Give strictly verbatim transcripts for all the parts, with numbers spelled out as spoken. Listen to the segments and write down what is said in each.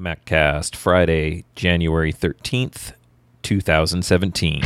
MacCast, Friday, January thirteenth, twenty seventeen.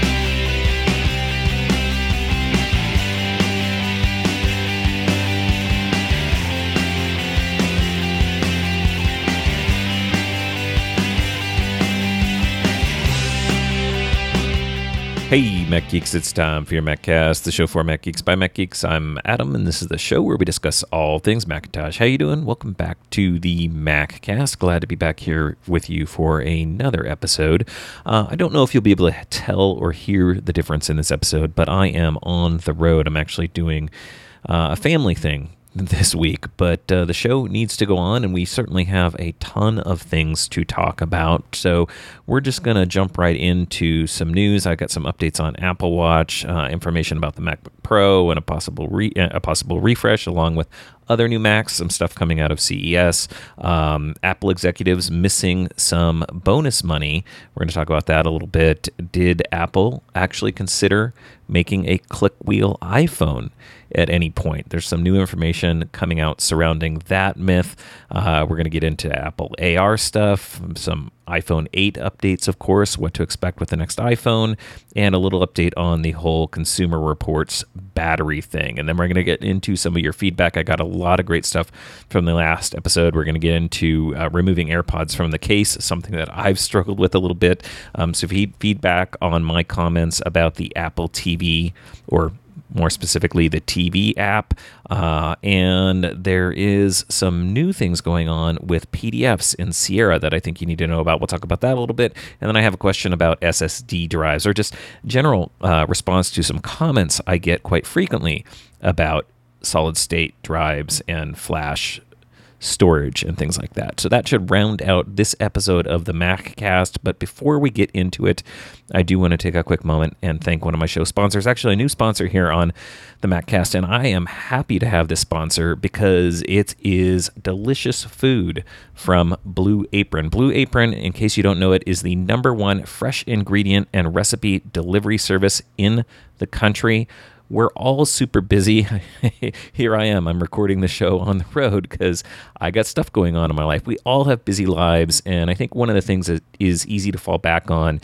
Hey, Mac Geeks, it's time for your MacCast, the show for Mac Geeks by Mac Geeks. I'm Adam, and this is the show where we discuss all things Macintosh. How you doing? Welcome back to the MacCast. Glad to be back here with you for another episode. Uh, I don't know if you'll be able to tell or hear the difference in this episode, but I am on the road. I'm actually doing uh, a family thing this week, but uh, the show needs to go on, and we certainly have a ton of things to talk about. So we're just going to jump right into some news. I got some updates on Apple Watch, uh, information about the MacBook Pro, and a possible re- a possible refresh, along with other new Macs, some stuff coming out of C E S, um, Apple executives missing some bonus money. We're going to talk about that a little bit. Did Apple actually consider making a click wheel iPhone at any point? There's some new information coming out surrounding that myth. Uh, we're going to get into Apple A R stuff, some iPhone eight updates, of course, what to expect with the next iPhone, and a little update on the whole Consumer Reports battery thing. And then we're going to get into some of your feedback. I got a lot of great stuff from the last episode. We're going to get into uh, removing AirPods from the case, something that I've struggled with a little bit. Um, so if you need feedback on my comments about the Apple T V, or more specifically the T V app, uh, and there is some new things going on with P D Fs in Sierra that I think you need to know about. We'll talk about that a little bit, and then I have a question about S S D drives, or just general uh, response to some comments I get quite frequently about solid-state drives and flash storage and things like that. So that should round out this episode of the MacCast. But before we get into it, I do want to take a quick moment and thank one of my show sponsors, actually a new sponsor here on the MacCast, and I am happy to have this sponsor because it is delicious food from Blue Apron. Blue Apron, in case you don't know it, is the number one fresh ingredient and recipe delivery service in the country. We're all super busy. Here I am. I'm recording the show on the road because I got stuff going on in my life. We all have busy lives, and I think one of the things that is easy to fall back on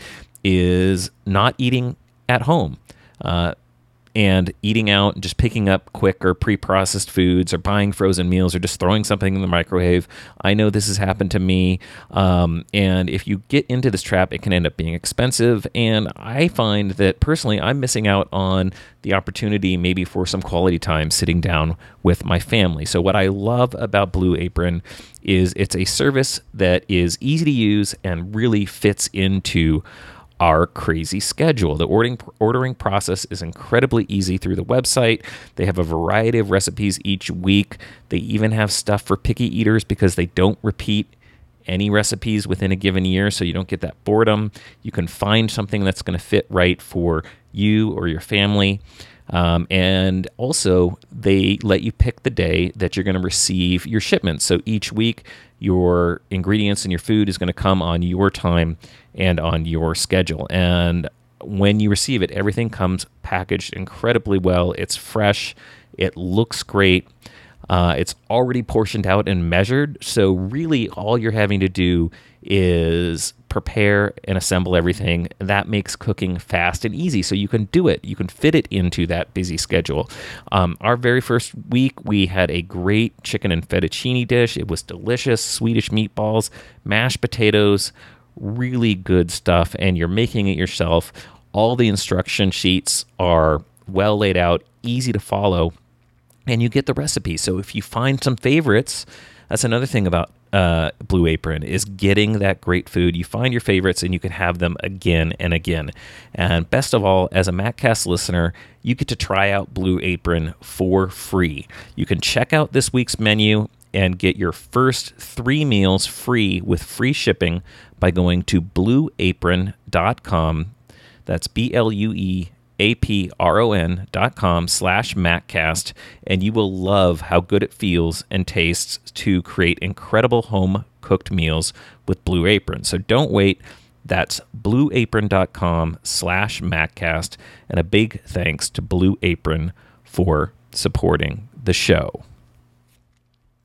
is not eating at home. Uh, and eating out and just picking up quick or pre-processed foods, or buying frozen meals, or just throwing something in the microwave. I know this has happened to me. Um, and if you get into this trap, it can end up being expensive. And I find that personally, I'm missing out on the opportunity maybe for some quality time sitting down with my family. So what I love about Blue Apron is it's a service that is easy to use and really fits into our crazy schedule. The ordering ordering process is incredibly easy through the website. They have a variety of recipes each week. They even have stuff for picky eaters because they don't repeat any recipes within a given year, so you don't get that boredom. You can find something that's going to fit right for you or your family. Um, and also, they let you pick the day that you're going to receive your shipments. So each week, your ingredients and your food is going to come on your time and on your schedule. And when you receive it, everything comes packaged incredibly well. It's fresh. It looks great. Uh, it's already portioned out and measured. So really, all you're having to do is prepare and assemble everything. That makes cooking fast and easy, so you can do it. You can fit it into that busy schedule. Um, our very first week, we had a great chicken and fettuccine dish. It was delicious. Swedish meatballs, mashed potatoes, really good stuff, and you're making it yourself. All the instruction sheets are well laid out, easy to follow, and you get the recipe. So if you find some favorites, that's another thing about uh, Blue Apron, is getting that great food. You find your favorites and you can have them again and again. And best of all, as a MacCast listener, you get to try out Blue Apron for free. You can check out this week's menu and get your first three meals free with free shipping by going to blue apron dot com. That's B L U E A-P-R-O-N dot com slash MacCast, and you will love how good it feels and tastes to create incredible home-cooked meals with Blue Apron. So don't wait. That's blue apron dot com slash MacCast, and a big thanks to Blue Apron for supporting the show.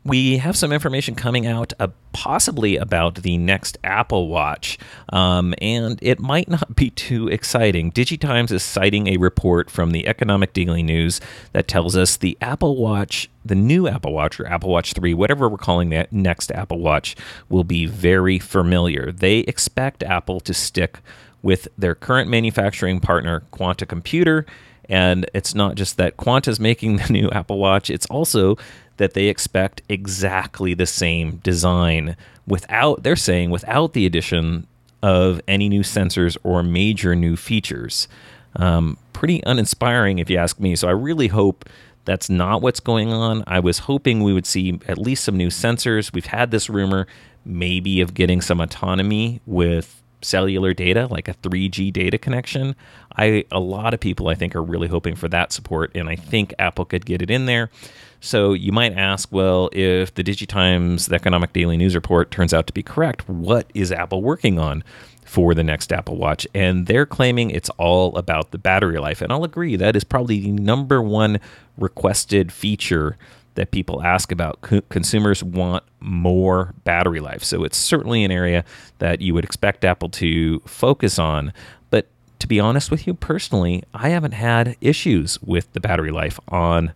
We have some information coming out uh, possibly about the next Apple Watch, um, and it might not be too exciting. DigiTimes is citing a report from the Economic Daily News that tells us the Apple Watch, the new Apple Watch or Apple Watch three, whatever we're calling that next Apple Watch, will be very familiar. They expect Apple to stick with their current manufacturing partner, Quanta Computer. And it's not just that Quanta's making the new Apple Watch, it's also that they expect exactly the same design without, they're saying, without the addition of any new sensors or major new features. Um, pretty uninspiring, if you ask me. So I really hope that's not what's going on. I was hoping we would see at least some new sensors. We've had this rumor maybe of getting some autonomy with cellular data, like a three G data connection. I a lot of people, I think, are really hoping for that support, and I think Apple could get it in there. So you might ask, well, if the DigiTimes, the Economic Daily News report turns out to be correct, what is Apple working on for the next Apple Watch? And they're claiming it's all about the battery life. And I'll agree, that is probably the number one requested feature that people ask about. Co- consumers want more battery life. So it's certainly an area that you would expect Apple to focus on. But to be honest with you, personally, I haven't had issues with the battery life on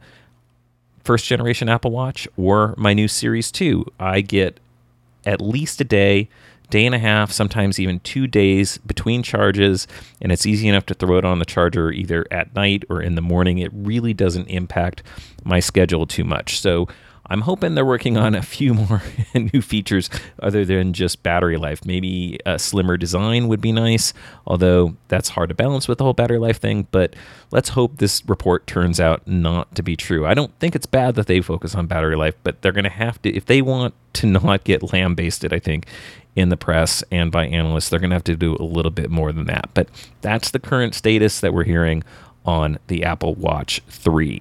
first generation Apple Watch or my new Series two. I get at least a day, day and a half, sometimes even two days between charges, and it's easy enough to throw it on the charger either at night or in the morning. It really doesn't impact my schedule too much. So I'm hoping they're working on a few more new features other than just battery life. Maybe a slimmer design would be nice, although that's hard to balance with the whole battery life thing. But let's hope this report turns out not to be true. I don't think it's bad that they focus on battery life, but they're going to have to, if they want to not get lambasted, I think, in the press and by analysts, they're going to have to do a little bit more than that. But that's the current status that we're hearing on the Apple Watch three.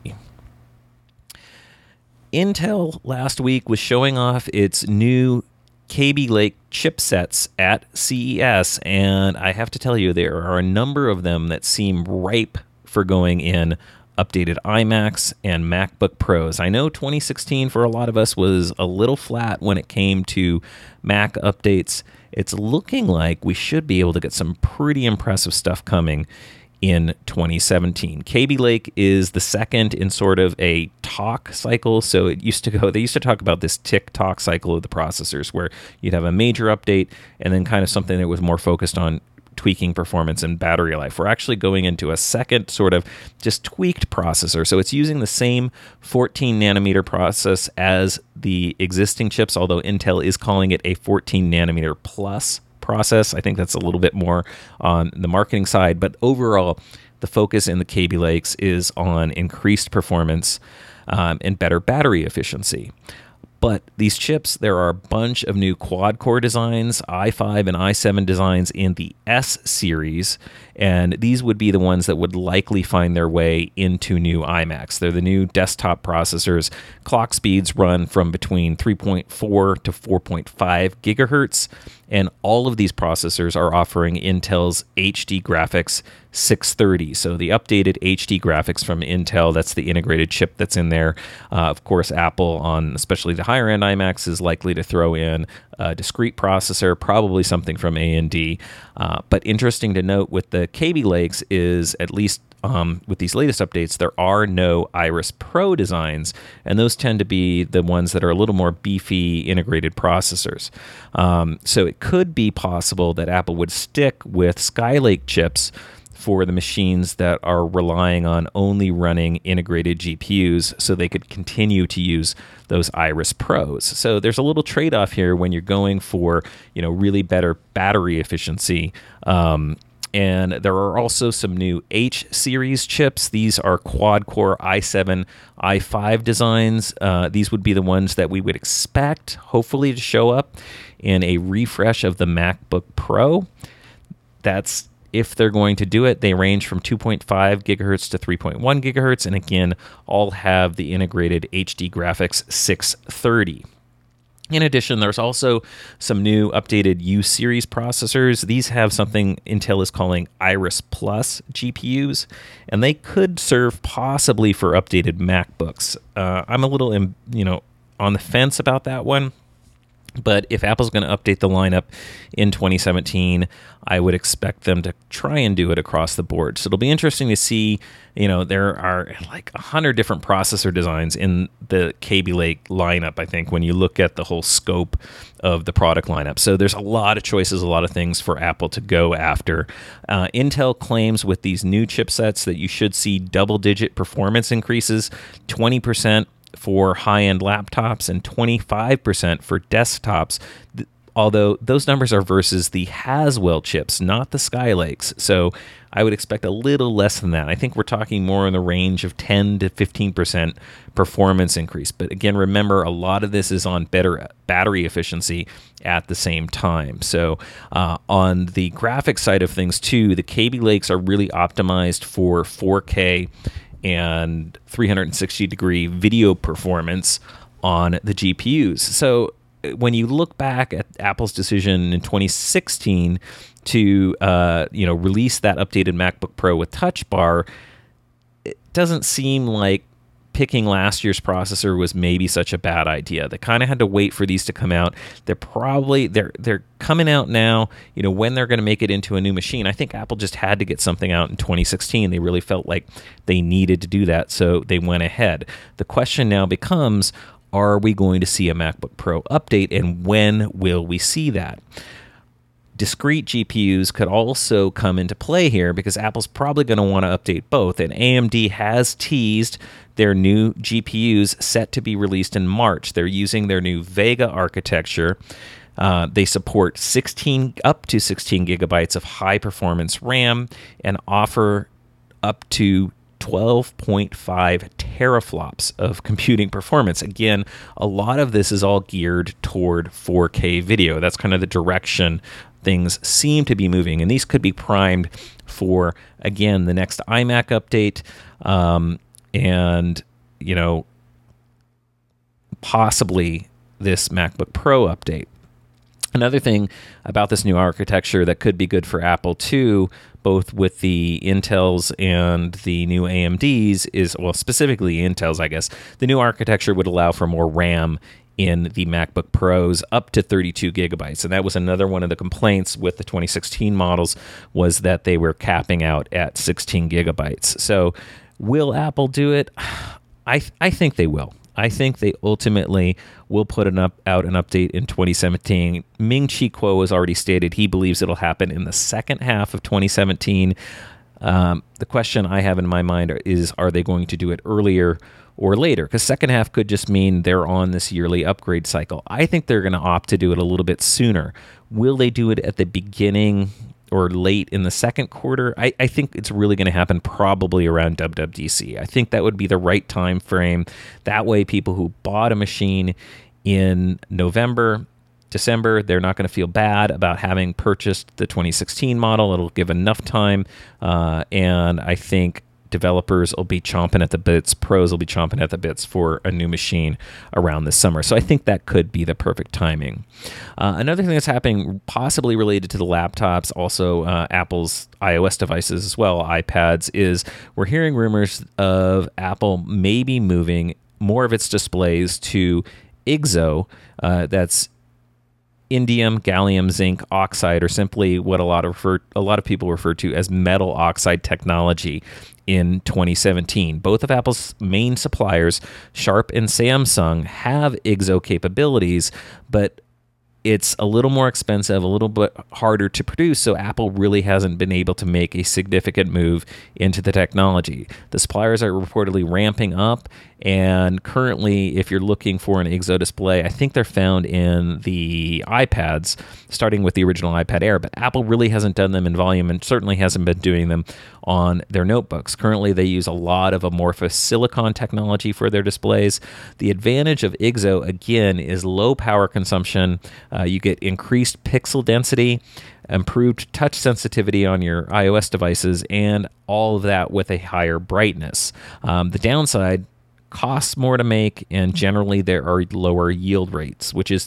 Intel last week was showing off its new Kaby Lake chipsets at C E S, and I have to tell you, there are a number of them that seem ripe for going in updated iMacs and MacBook Pros. I know twenty sixteen for a lot of us was a little flat when it came to Mac updates. It's looking like we should be able to get some pretty impressive stuff coming in twenty seventeen. Kaby Lake is the second in sort of a talk cycle. So it used to go, they used to talk about this tick-tock cycle of the processors where you'd have a major update and then kind of something that was more focused on tweaking performance and battery life. We're actually going into a second sort of just tweaked processor. So it's using the same fourteen nanometer process as the existing chips, although Intel is calling it a fourteen nanometer plus process. I think that's a little bit more on the marketing side, but overall, the focus in the Kaby Lakes is on increased performance um, and better battery efficiency. But these chips, there are a bunch of new quad-core designs, i five and i seven designs in the S series, and these would be the ones that would likely find their way into new iMacs. They're the new desktop processors. Clock speeds run from between three point four to four point five gigahertz, and all of these processors are offering Intel's H D Graphics six thirty. So the updated H D graphics from Intel, that's the integrated chip that's in there. Uh, of course, Apple, on especially the higher end iMacs, is likely to throw in a discrete processor, probably something from A M D. Uh, but interesting to note with the Kaby Lakes is, at least um, with these latest updates, there are no Iris Pro designs, and those tend to be the ones that are a little more beefy integrated processors. Um, so it could be possible that Apple would stick with Skylake chips for the machines that are relying on only running integrated G P Us, so they could continue to use those Iris Pros. So there's a little trade-off here when you're going for, you know, really better battery efficiency. Um, and there are also some new H series chips. These are quad-core i seven, i five designs. Uh, these would be the ones that we would expect, hopefully, to show up in a refresh of the MacBook Pro. That's if they're going to do it. They range from two point five gigahertz to three point one gigahertz, and again, all have the integrated H D Graphics six thirty. In addition, there's also some new updated U-series processors. These have something Intel is calling Iris Plus G P Us, and they could serve possibly for updated MacBooks. Uh, I'm a little, you know, on the fence about that one. But if Apple's going to update the lineup in twenty seventeen, I would expect them to try and do it across the board. So it'll be interesting to see, you know, there are like a hundred different processor designs in the Kaby Lake lineup, I think, when you look at the whole scope of the product lineup. So there's a lot of choices, a lot of things for Apple to go after. Uh, Intel claims with these new chipsets that you should see double-digit performance increases, twenty percent for high-end laptops and twenty-five percent for desktops, th- although those numbers are versus the Haswell chips, not the Skylakes. So I would expect a little less than that. I think we're talking more in the range of ten to fifteen percent performance increase. But again, remember, a lot of this is on better battery efficiency at the same time. So uh, on the graphics side of things too, the Kaby Lakes are really optimized for four K and three sixty degree video performance on the G P Us. So when you look back at Apple's decision in twenty sixteen to uh, you know release that updated MacBook Pro with Touch Bar, it doesn't seem like picking last year's processor was maybe such a bad idea. They kind of had to wait for these to come out. They're probably they're they're coming out now. You know, when they're going to make it into a new machine. I think Apple just had to get something out in twenty sixteen. They really felt like they needed to do that, so they went ahead. The question now becomes, are we going to see a MacBook Pro update, and when will we see that? Discrete G P Us could also come into play here because Apple's probably going to want to update both, and A M D has teased their new G P Us set to be released in March. They're using their new Vega architecture. Uh, they support sixteen up to sixteen gigabytes of high-performance RAM and offer up to twelve point five teraflops of computing performance. Again, a lot of this is all geared toward four K video. That's kind of the direction things seem to be moving, and these could be primed for, again, the next iMac update, um, and, you know, possibly this MacBook Pro update. Another thing about this new architecture that could be good for Apple too, both with the Intels and the new A M Ds, is, well, specifically Intels, I guess, the new architecture would allow for more RAM in the MacBook Pros up to thirty-two gigabytes. And that was another one of the complaints with the twenty sixteen models, was that they were capping out at sixteen gigabytes. So will Apple do it? I I think they will. I think they ultimately will put an up, out an update in twenty seventeen. Ming-Chi Kuo has already stated he believes it'll happen in the second half of twenty seventeen. Um, the question I have in my mind is, are they going to do it earlier or later? Because second half could just mean they're on this yearly upgrade cycle. I think they're going to opt to do it a little bit sooner. Will they do it at the beginning or late in the second quarter? I, I think it's really going to happen probably around W W D C. I think that would be the right time frame. That way, people who bought a machine in November, December, they're not going to feel bad about having purchased the twenty sixteen model. It'll give enough time, uh, and I think developers will be chomping at the bits, pros will be chomping at the bits for a new machine around this summer. So I think that could be the perfect timing. Uh, another thing that's happening, possibly related to the laptops, also uh, Apple's iOS devices as well, iPads, is we're hearing rumors of Apple maybe moving more of its displays to I G Z O. Uh, that's indium gallium zinc oxide, or simply what a lot of refer, a lot of people refer to as metal oxide technology, in twenty seventeen. Both of Apple's main suppliers, Sharp and Samsung, have I G Z O capabilities, but it's a little more expensive, a little bit harder to produce, so Apple really hasn't been able to make a significant move into the technology. The suppliers are reportedly ramping up, and currently, if you're looking for an I G Z O display, I think they're found in the iPads, starting with the original iPad Air, but Apple really hasn't done them in volume and certainly hasn't been doing them on their notebooks. Currently, they use a lot of amorphous silicon technology for their displays. The advantage of I G Z O, again, is low power consumption. Uh, you get increased pixel density, improved touch sensitivity on your iOS devices, and all of that with a higher brightness. Um, the downside, costs more to make, and generally there are lower yield rates, which is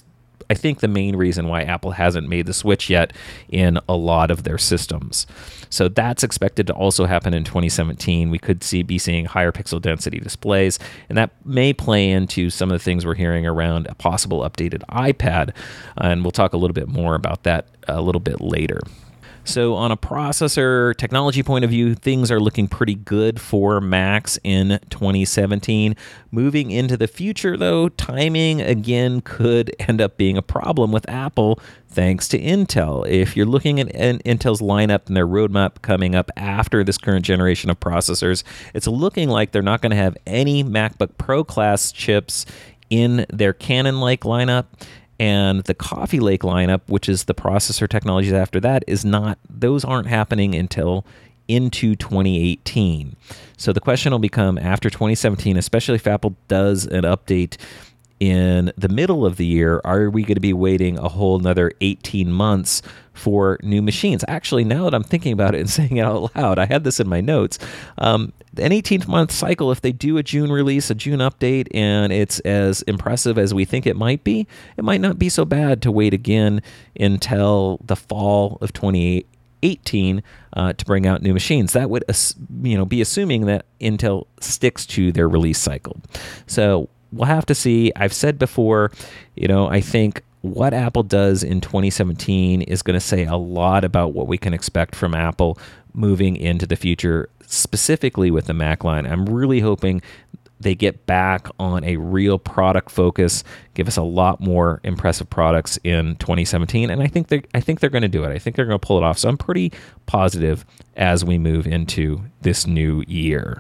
I think, the main reason why Apple hasn't made the switch yet in a lot of their systems. So that's expected to also happen in twenty seventeen. We could see be seeing higher pixel density displays, and that may play into some of the things we're hearing around a possible updated iPad, and we'll talk a little bit more about that a little bit later. So on a processor technology point of view, things are looking pretty good for Macs in twenty seventeen. Moving into the future, though, timing again could end up being a problem with Apple, thanks to Intel. If you're looking at Intel's lineup and their roadmap coming up after this current generation of processors, it's looking like they're not going to have any MacBook Pro class chips in their Cannon Lake lineup. And the Coffee Lake lineup, which is the processor technologies after that, is not, those aren't happening until into twenty eighteen. So the question will become after twenty seventeen, especially if Apple does an update in the middle of the year, are we going to be waiting a whole another eighteen months for new machines? Actually, now that I'm thinking about it and saying it out loud, I had this in my notes. Um, an eighteen-month cycle, if they do a June release, a June update, and it's as impressive as we think it might be, it might not be so bad to wait again until the fall of twenty eighteen uh, to bring out new machines. That would, you know, be assuming that Intel sticks to their release cycle. So we'll have to see. I've said before, you know, I think what Apple does in twenty seventeen is going to say a lot about what we can expect from Apple moving into the future, specifically with the Mac line. I'm really hoping they get back on a real product focus, give us a lot more impressive products in twenty seventeen, and I think they I think they're going to do it. I think they're going to pull it off. So I'm pretty positive as we move into this new year.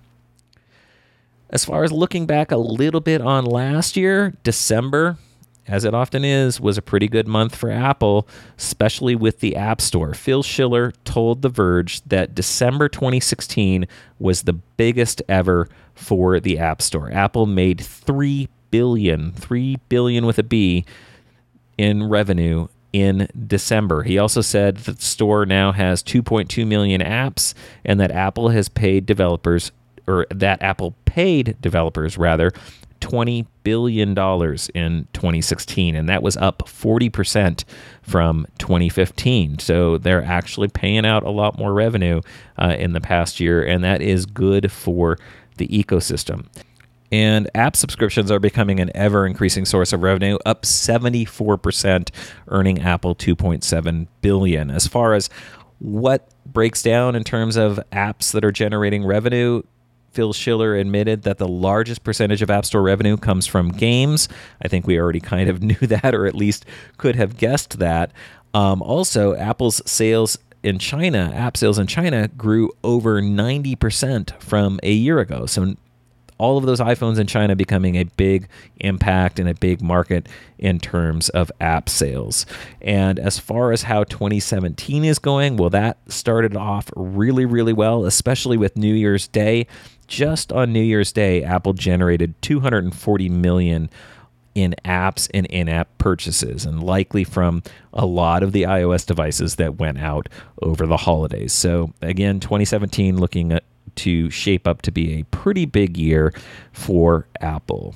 As far as looking back a little bit on last year, December, as it often is, was a pretty good month for Apple, especially with the App Store. Phil Schiller told The Verge that December twenty sixteen was the biggest ever for the App Store. Apple made three billion dollars, three billion dollars with a B, in revenue in December. He also said that the store now has two point two million apps, and that Apple has paid developers or that Apple paid developers, rather, twenty billion dollars in twenty sixteen, and that was up forty percent from twenty fifteen. So they're actually paying out a lot more revenue uh, in the past year, and that is good for the ecosystem. And app subscriptions are becoming an ever-increasing source of revenue, up seventy-four percent, earning Apple two point seven billion dollars. As far as what breaks down in terms of apps that are generating revenue, Phil Schiller admitted that the largest percentage of App Store revenue comes from games. I think we already kind of knew that, or at least could have guessed that. Um, also, Apple's sales in China, app sales in China, grew over ninety percent from a year ago. So all of those iPhones in China becoming a big impact and a big market in terms of app sales. And as far as how twenty seventeen is going, well, that started off really, really well, especially with New Year's Day. Just on New Year's Day, Apple generated two hundred forty million dollars in apps and in-app purchases, and likely from a lot of the iOS devices that went out over the holidays. So again, twenty seventeen looking at to shape up to be a pretty big year for Apple.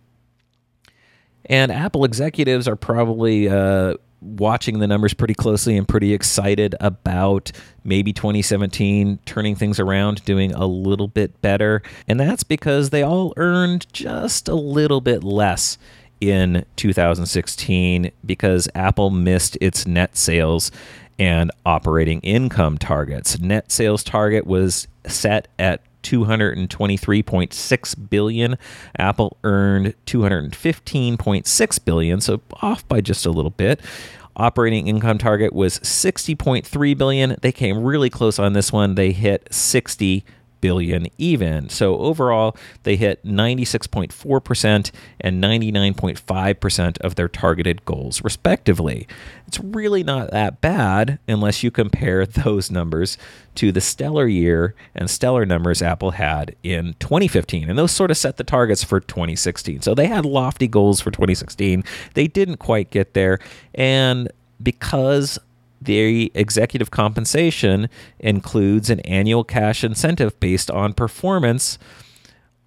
And Apple executives are probably uh, watching the numbers pretty closely and pretty excited about maybe twenty seventeen turning things around, doing a little bit better. And that's because they all earned just a little bit less in two thousand sixteen because Apple missed its net sales and operating income targets. Net sales target was set at two hundred twenty-three point six billion dollars. Apple earned two hundred fifteen point six billion dollars, so off by just a little bit. Operating income target was sixty point three billion dollars. They came really close on this one. They hit sixty billion dollars even. So overall, they hit ninety-six point four percent and ninety-nine point five percent of their targeted goals, respectively. It's really not that bad unless you compare those numbers to the stellar year and stellar numbers Apple had in twenty fifteen. And those sort of set the targets for twenty sixteen. So they had lofty goals for twenty sixteen. They didn't quite get there. And because the executive compensation includes an annual cash incentive based on performance,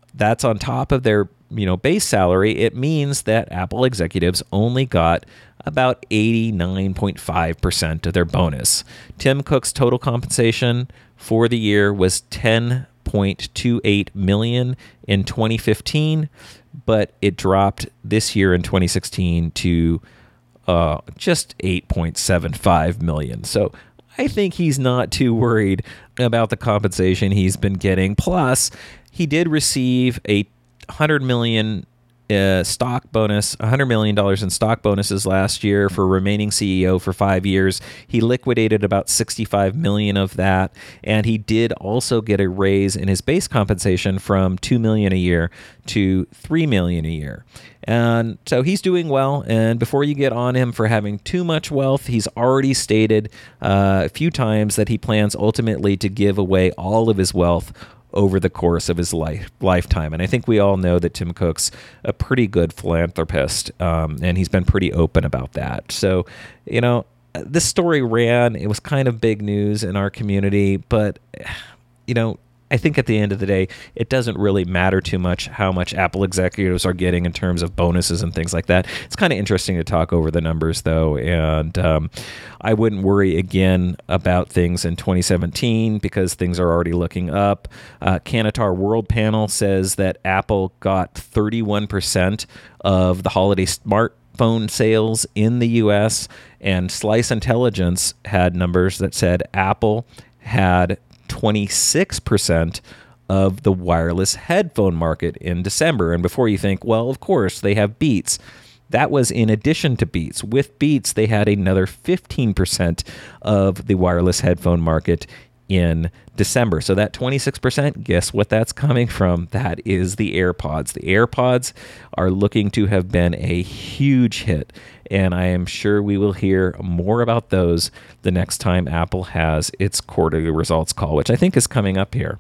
that's on top of their, you know, base salary. It means that Apple executives only got about eighty-nine point five percent of their bonus. Tim Cook's total compensation for the year was ten point two eight million dollars in twenty fifteen, but it dropped this year in twenty sixteen to uh, just eight point seven five million dollars. So I think he's not too worried about the compensation he's been getting. Plus, he did receive a one hundred million dollars uh, stock bonus, one hundred million dollars in stock bonuses last year for remaining C E O for five years. He liquidated about sixty-five million dollars of that, and he did also get a raise in his base compensation from two million dollars a year to three million dollars a year. And so he's doing well, and before you get on him for having too much wealth, he's already stated uh, a few times that he plans ultimately to give away all of his wealth over the course of his life lifetime. And I think we all know that Tim Cook's a pretty good philanthropist, um, and he's been pretty open about that. So, you know, this story ran. It was kind of big news in our community, but, you know, I think at the end of the day, it doesn't really matter too much how much Apple executives are getting in terms of bonuses and things like that. It's kind of interesting to talk over the numbers, though, and um, I wouldn't worry again about things in twenty seventeen because things are already looking up. Uh, Canatar World Panel says that Apple got thirty-one percent of the holiday smartphone sales in the U S, and Slice Intelligence had numbers that said Apple had twenty-six percent of the wireless headphone market in December. And before you think, well, of course, they have Beats. That was in addition to Beats. With Beats, they had another fifteen percent of the wireless headphone market in December. So that twenty-six percent, guess what that's coming from? That is the AirPods. The AirPods are looking to have been a huge hit, and I am sure we will hear more about those the next time Apple has its quarterly results call, which I think is coming up here.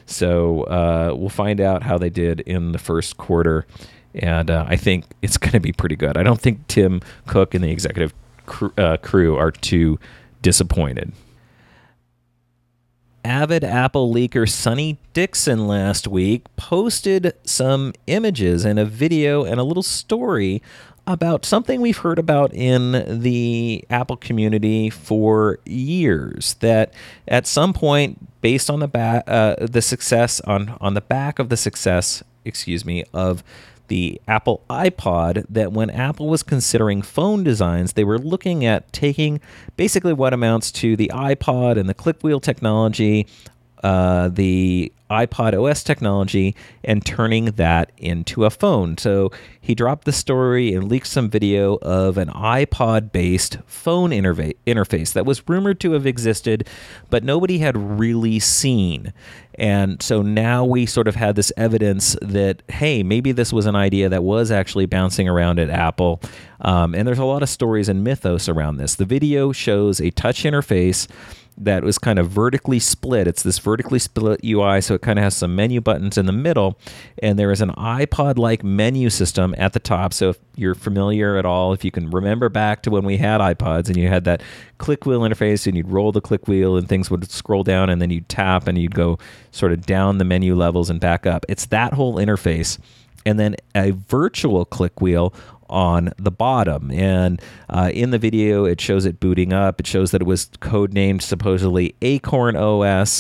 So uh, we'll find out how they did in the first quarter, and uh, I think it's going to be pretty good. I don't think Tim Cook and the executive cr- uh, crew are too disappointed. Avid Apple leaker Sonny Dixon last week posted some images and a video and a little story about something we've heard about in the Apple community for years, that at some point, based on the ba- uh, the success on on the back of the success, excuse me, of the Apple iPod, that when Apple was considering phone designs, they were looking at taking basically what amounts to the iPod and the click wheel technology, uh, the iPod O S technology, and turning that into a phone. So he dropped the story and leaked some video of an iPod-based phone interfa- interface that was rumored to have existed, but nobody had really seen. And so now we sort of had this evidence that, hey, maybe this was an idea that was actually bouncing around at Apple. Um, and there's a lot of stories and mythos around this. The video shows a touch interface that was kind of vertically split. It's this vertically split U I, so it kind of has some menu buttons in the middle, and there is an iPod-like menu system at the top. So if you're familiar at all, if you can remember back to when we had iPods and you had that click wheel interface and you'd roll the click wheel and things would scroll down and then you'd tap and you'd go sort of down the menu levels and back up. It's that whole interface, and then a virtual click wheel on the bottom. And uh, in the video, it shows it booting up. It shows that it was codenamed supposedly Acorn O S.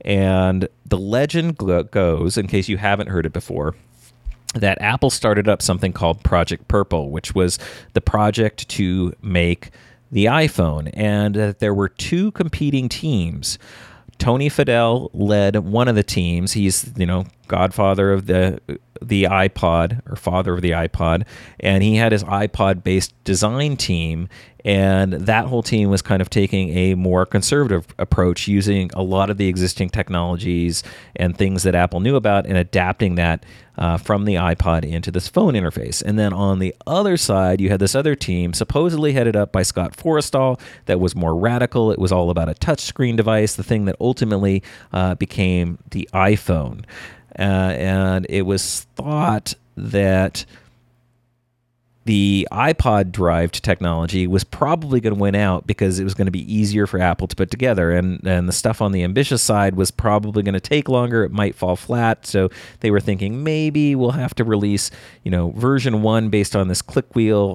And the legend goes, in case you haven't heard it before, that Apple started up something called Project Purple, which was the project to make the iPhone. And that there were two competing teams. Tony Fadell led one of the teams. He's, you know, godfather of the the iPod, or father of the iPod, and he had his iPod-based design team, and that whole team was kind of taking a more conservative approach, using a lot of the existing technologies and things that Apple knew about and adapting that uh, from the iPod into this phone interface. And then on the other side, you had this other team, supposedly headed up by Scott Forstall, that was more radical. It was all about a touchscreen device, the thing that ultimately uh, became the iPhone. Uh, and it was thought that the iPod derived technology was probably going to win out because it was going to be easier for Apple to put together. And, and the stuff on the ambitious side was probably going to take longer. It might fall flat. So they were thinking maybe we'll have to release, you know, version one based on this click wheel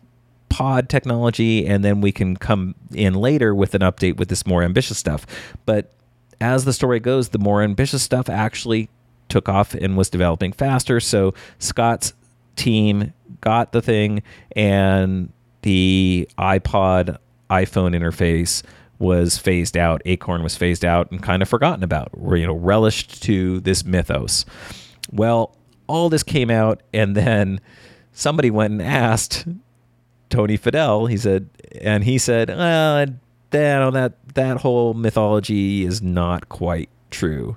iPod technology, and then we can come in later with an update with this more ambitious stuff. But as the story goes, the more ambitious stuff actually took off and was developing faster. So Scott's team got the thing, and the iPod iPhone interface was phased out. Acorn was phased out and kind of forgotten about, or, you know, relished to this mythos. Well, all this came out, and then somebody went and asked Tony Fadell. He said, and he said, well, that that that whole mythology is not quite true.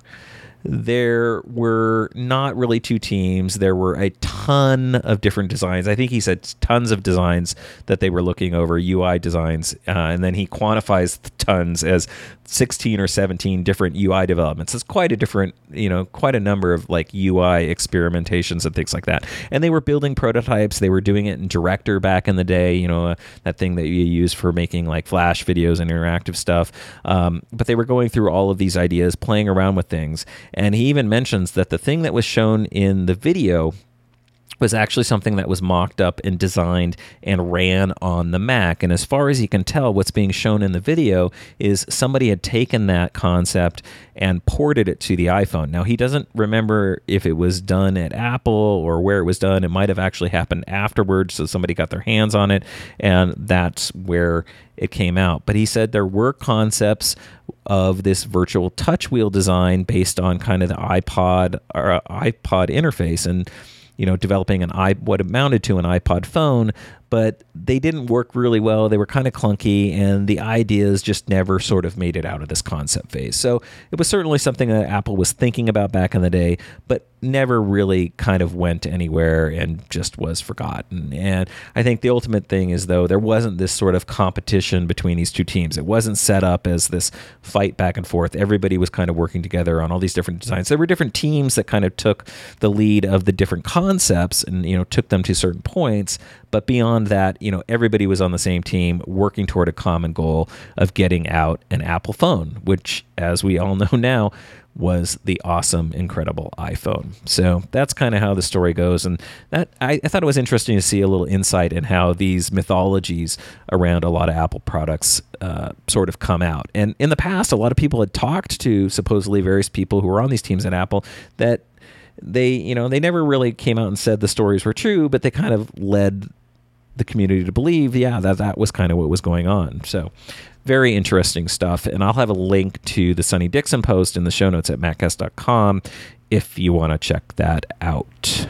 There were not really two teams. There were a ton of different designs. I think he said tons of designs that they were looking over, U I designs. Uh, and then he quantifies the tons as sixteen or seventeen different U I developments. It's quite a different, you know, quite a number of like U I experimentations and things like that. And they were building prototypes. They were doing it in Director back in the day, you know, uh, that thing that you use for making like Flash videos and interactive stuff. Um, but they were going through all of these ideas, playing around with things. And he even mentions that the thing that was shown in the video was actually something that was mocked up and designed and ran on the Mac. And as far as you can tell, what's being shown in the video is somebody had taken that concept and ported it to the iPhone. Now, he doesn't remember if it was done at Apple or where it was done. It might have actually happened afterwards, so somebody got their hands on it, and that's where it came out. But he said there were concepts of this virtual touch wheel design based on kind of the iPod or uh, iPod interface, and you know, developing an i what amounted to an iPod phone, but they didn't work really well. They were kind of clunky, and the ideas just never sort of made it out of this concept phase. So it was certainly something that Apple was thinking about back in the day, but never really kind of went anywhere and just was forgotten. And I think the ultimate thing is, though, there wasn't this sort of competition between these two teams. It wasn't set up as this fight back and forth. Everybody was kind of working together on all these different designs. There were different teams that kind of took the lead of the different concepts and, you know, took them to certain points. But beyond that, you know, everybody was on the same team working toward a common goal of getting out an Apple phone, which, as we all know now, was the awesome, incredible iPhone. So that's kind of how the story goes. And that I, I thought it was interesting to see a little insight in how these mythologies around a lot of Apple products uh, sort of come out. And in the past, a lot of people had talked to supposedly various people who were on these teams at Apple that they, you know, they never really came out and said the stories were true, but they kind of led the community to believe, yeah, that that was kind of what was going on. So very interesting stuff. And I'll have a link to the Sonny Dixon post in the show notes at maccast dot com if you want to check that out.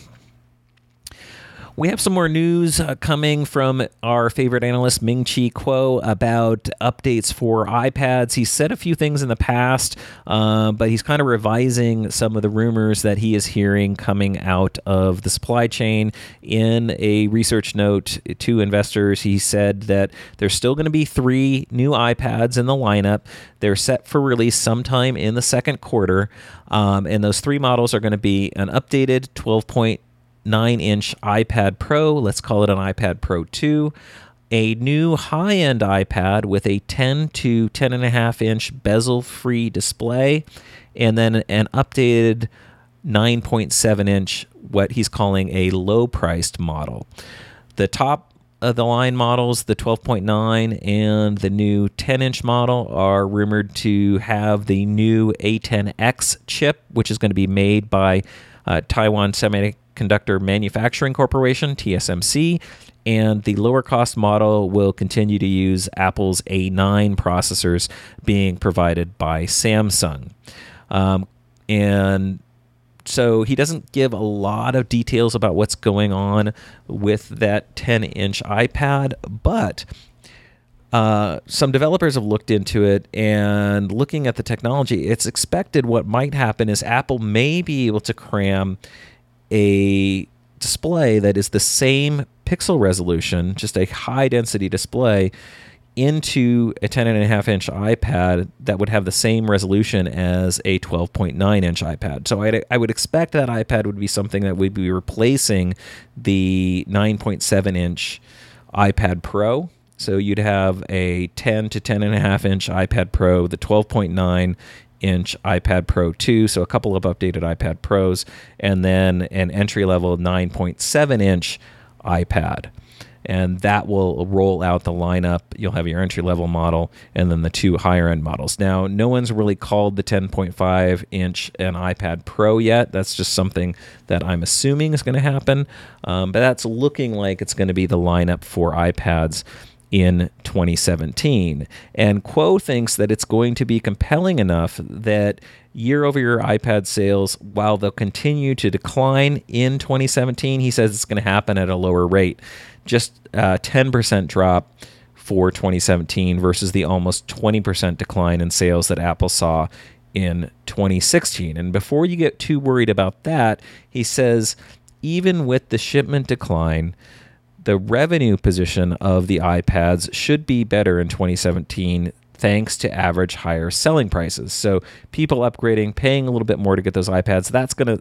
We have some more news uh, coming from our favorite analyst, Ming-Chi Kuo, about updates for iPads. He said a few things in the past, uh, but he's kind of revising some of the rumors that he is hearing coming out of the supply chain. In a research note to investors, he said that there's still going to be three new iPads in the lineup. They're set for release sometime in the second quarter, um, and those three models are going to be an updated twelve point nine inch iPad Pro, let's call it an iPad Pro two, a new high-end iPad with a ten to ten point five inch bezel-free display, and then an updated nine point seven inch, what he's calling a low-priced model. The top of the line models, the twelve point nine and the new ten inch model, are rumored to have the new A ten X chip, which is going to be made by uh, Taiwan Semiconductor Conductor Manufacturing Corporation, T S M C, and the lower cost model will continue to use Apple's A nine processors being provided by Samsung. Um, and so he doesn't give a lot of details about what's going on with that ten inch iPad, but Uh, some developers have looked into it, and looking at the technology, it's expected what might happen is Apple may be able to cram a display that is the same pixel resolution, just a high density display, into a ten and a half inch iPad that would have the same resolution as a twelve point nine inch iPad. So I'd, I would expect that iPad would be something that would be replacing the nine point seven inch iPad Pro. So you'd have a ten to ten and a half inch iPad Pro, the twelve point nine inch iPad Pro two, so a couple of updated iPad Pros, and then an entry-level nine point seven inch iPad. And that will roll out the lineup. You'll have your entry-level model and then the two higher-end models. Now, no one's really called the ten point five inch an iPad Pro yet. That's just something that I'm assuming is going to happen. Um, but that's looking like it's going to be the lineup for iPads in twenty seventeen. And Kuo thinks that it's going to be compelling enough that year-over-year iPad sales, while they'll continue to decline in twenty seventeen, he says it's going to happen at a lower rate. Just a ten percent drop for twenty seventeen versus the almost twenty percent decline in sales that Apple saw in twenty sixteen. And before you get too worried about that, he says even with the shipment decline, the revenue position of the iPads should be better in twenty seventeen thanks to average higher selling prices. So people upgrading, paying a little bit more to get those iPads, that's going to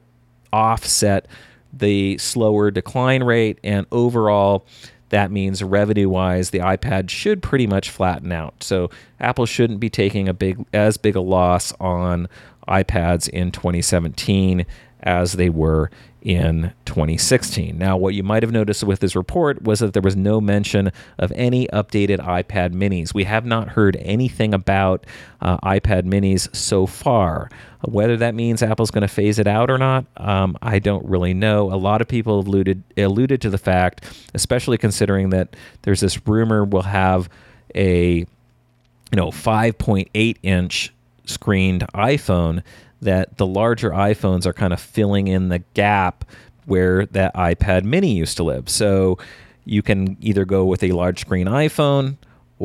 offset the slower decline rate, and overall that means revenue-wise the iPad should pretty much flatten out. So Apple shouldn't be taking a big as big a loss on iPads in twenty seventeen as they were in twenty sixteen. Now, what you might have noticed with this report was that there was no mention of any updated iPad minis. We have not heard anything about uh, iPad minis so far. Whether that means Apple's going to phase it out or not, um, I don't really know. A lot of people have alluded, alluded to the fact, especially considering that there's this rumor we'll have a you know five point eight inch screened iPhone, that the larger iPhones are kind of filling in the gap where that iPad mini used to live. So you can either go with a large screen iPhone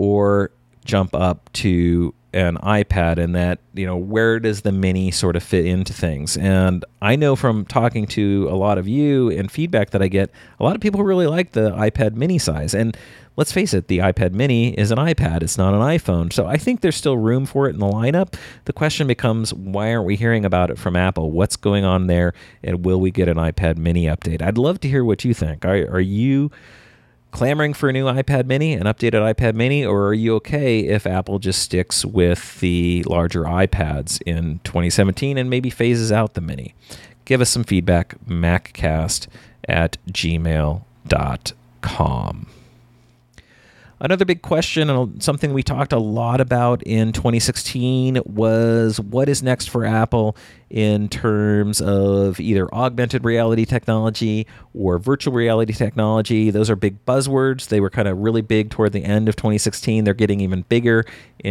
or jump up to an iPad, and that, you know, where does the mini sort of fit into things? And I know from talking to a lot of you and feedback that I get, a lot of people really like the iPad mini size. And let's face it, the iPad mini is an iPad. It's not an iPhone. So I think there's still room for it in the lineup. The question becomes, why aren't we hearing about it from Apple? What's going on there? And will we get an iPad mini update? I'd love to hear what you think. Are, are you clamoring for a new iPad mini, an updated iPad mini, or are you okay if Apple just sticks with the larger iPads in twenty seventeen and maybe phases out the mini? Give us some feedback, maccast at gmail dot com. Another big question, and something we talked a lot about in twenty sixteen, was what is next for Apple in terms of either augmented reality technology or virtual reality technology. Those are big buzzwords. They were kind of really big toward the end of twenty sixteen. They're getting even bigger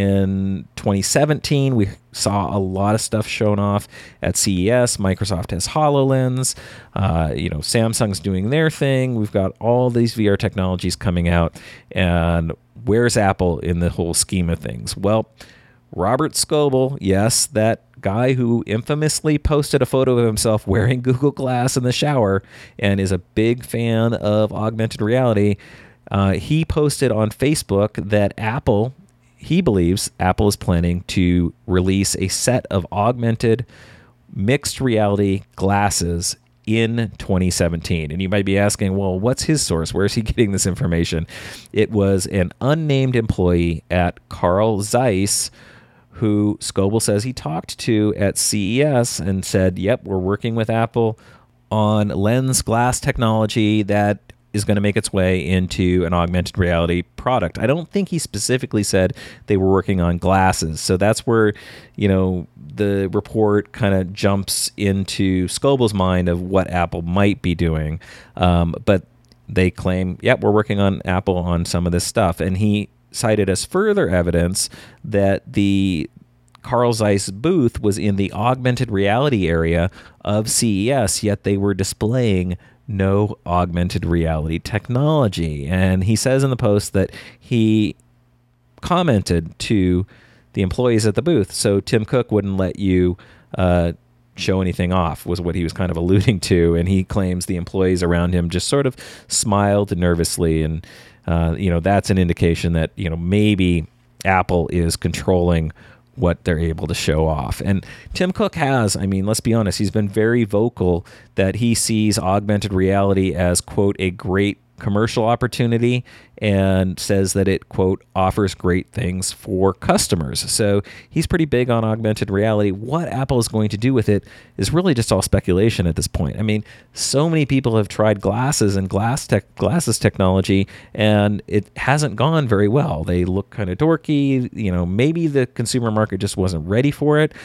in twenty seventeen. We saw a lot of stuff shown off at C E S. Microsoft has HoloLens. Uh, you know, Samsung's doing their thing. We've got all these V R technologies coming out. And where's Apple in the whole scheme of things? Well, Robert Scoble, yes, that guy who infamously posted a photo of himself wearing Google Glass in the shower and is a big fan of augmented reality, uh, he posted on Facebook that Apple, he believes Apple is planning to release a set of augmented mixed reality glasses in twenty seventeen. And you might be asking, well, what's his source? Where is he getting this information? It was an unnamed employee at Carl Zeiss who Scoble says he talked to at C E S and said, yep, we're working with Apple on lens glass technology that is going to make its way into an augmented reality product. I don't think he specifically said they were working on glasses. So that's where, you know, the report kind of jumps into Scoble's mind of what Apple might be doing. Um, but they claim, yep, we're working on Apple on some of this stuff. And he cited as further evidence that the Carl Zeiss booth was in the augmented reality area of C E S, yet they were displaying no augmented reality technology. And he says in the post that he commented to the employees at the booth, so Tim Cook wouldn't let you uh, show anything off, was what he was kind of alluding to. And he claims the employees around him just sort of smiled nervously and uh, you know, that's an indication that, you know, maybe Apple is controlling what they're able to show off. And Tim Cook has, I mean, let's be honest, he's been very vocal that he sees augmented reality as, quote, a great commercial opportunity, and says that it, quote, offers great things for customers. So he's pretty big on augmented reality. What Apple is going to do with it is really just all speculation at this point. I mean, so many people have tried glasses and glass tech, glasses technology, and it hasn't gone very well. They look kind of dorky. You know, maybe the consumer market just wasn't ready for it.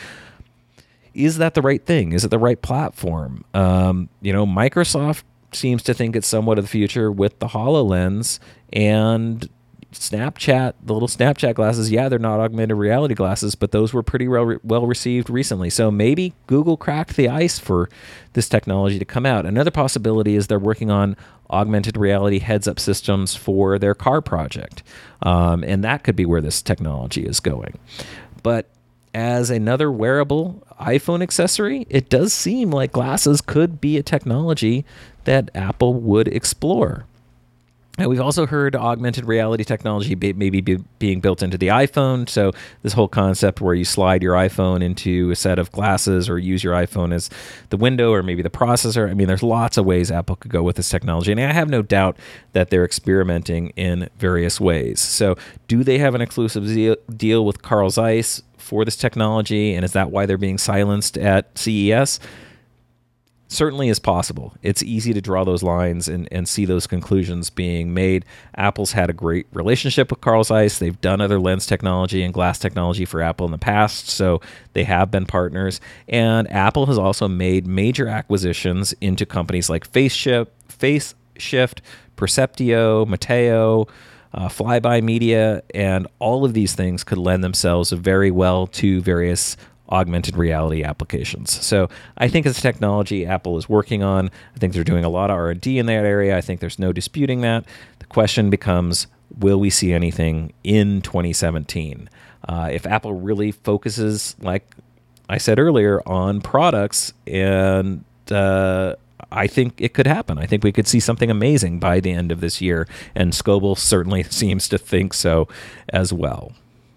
Is that the right thing? Is it the right platform? Um, you know, Microsoft seems to think it's somewhat of the future with the HoloLens, and Snapchat, the little Snapchat glasses, yeah, they're not augmented reality glasses, but those were pretty well, well received recently. So maybe Google cracked the ice for this technology to come out. Another possibility is they're working on augmented reality heads-up systems for their car project, um, and that could be where this technology is going. But as another wearable iPhone accessory, it does seem like glasses could be a technology that Apple would explore. And we've also heard augmented reality technology be, maybe be, being built into the iPhone. So this whole concept where you slide your iPhone into a set of glasses or use your iPhone as the window or maybe the processor. I mean, there's lots of ways Apple could go with this technology. And I have no doubt that they're experimenting in various ways. So do they have an exclusive deal with Carl Zeiss for this technology? And is that why they're being silenced at C E S? Certainly is possible. It's easy to draw those lines and, and see those conclusions being made. Apple's had a great relationship with Carl Zeiss. They've done other lens technology and glass technology for Apple in the past, so they have been partners. And Apple has also made major acquisitions into companies like FaceShift, FaceShift, Perceptio, Mateo, uh, Flyby Media, and all of these things could lend themselves very well to various augmented reality applications. So I think it's technology Apple is working on. I think they're doing a lot of R and D in that area. I think there's no disputing that. The question becomes, will we see anything in twenty seventeen? Uh, if Apple really focuses, like I said earlier, on products, and uh, I think it could happen. I think we could see something amazing by the end of this year, and Scoble certainly seems to think so as well.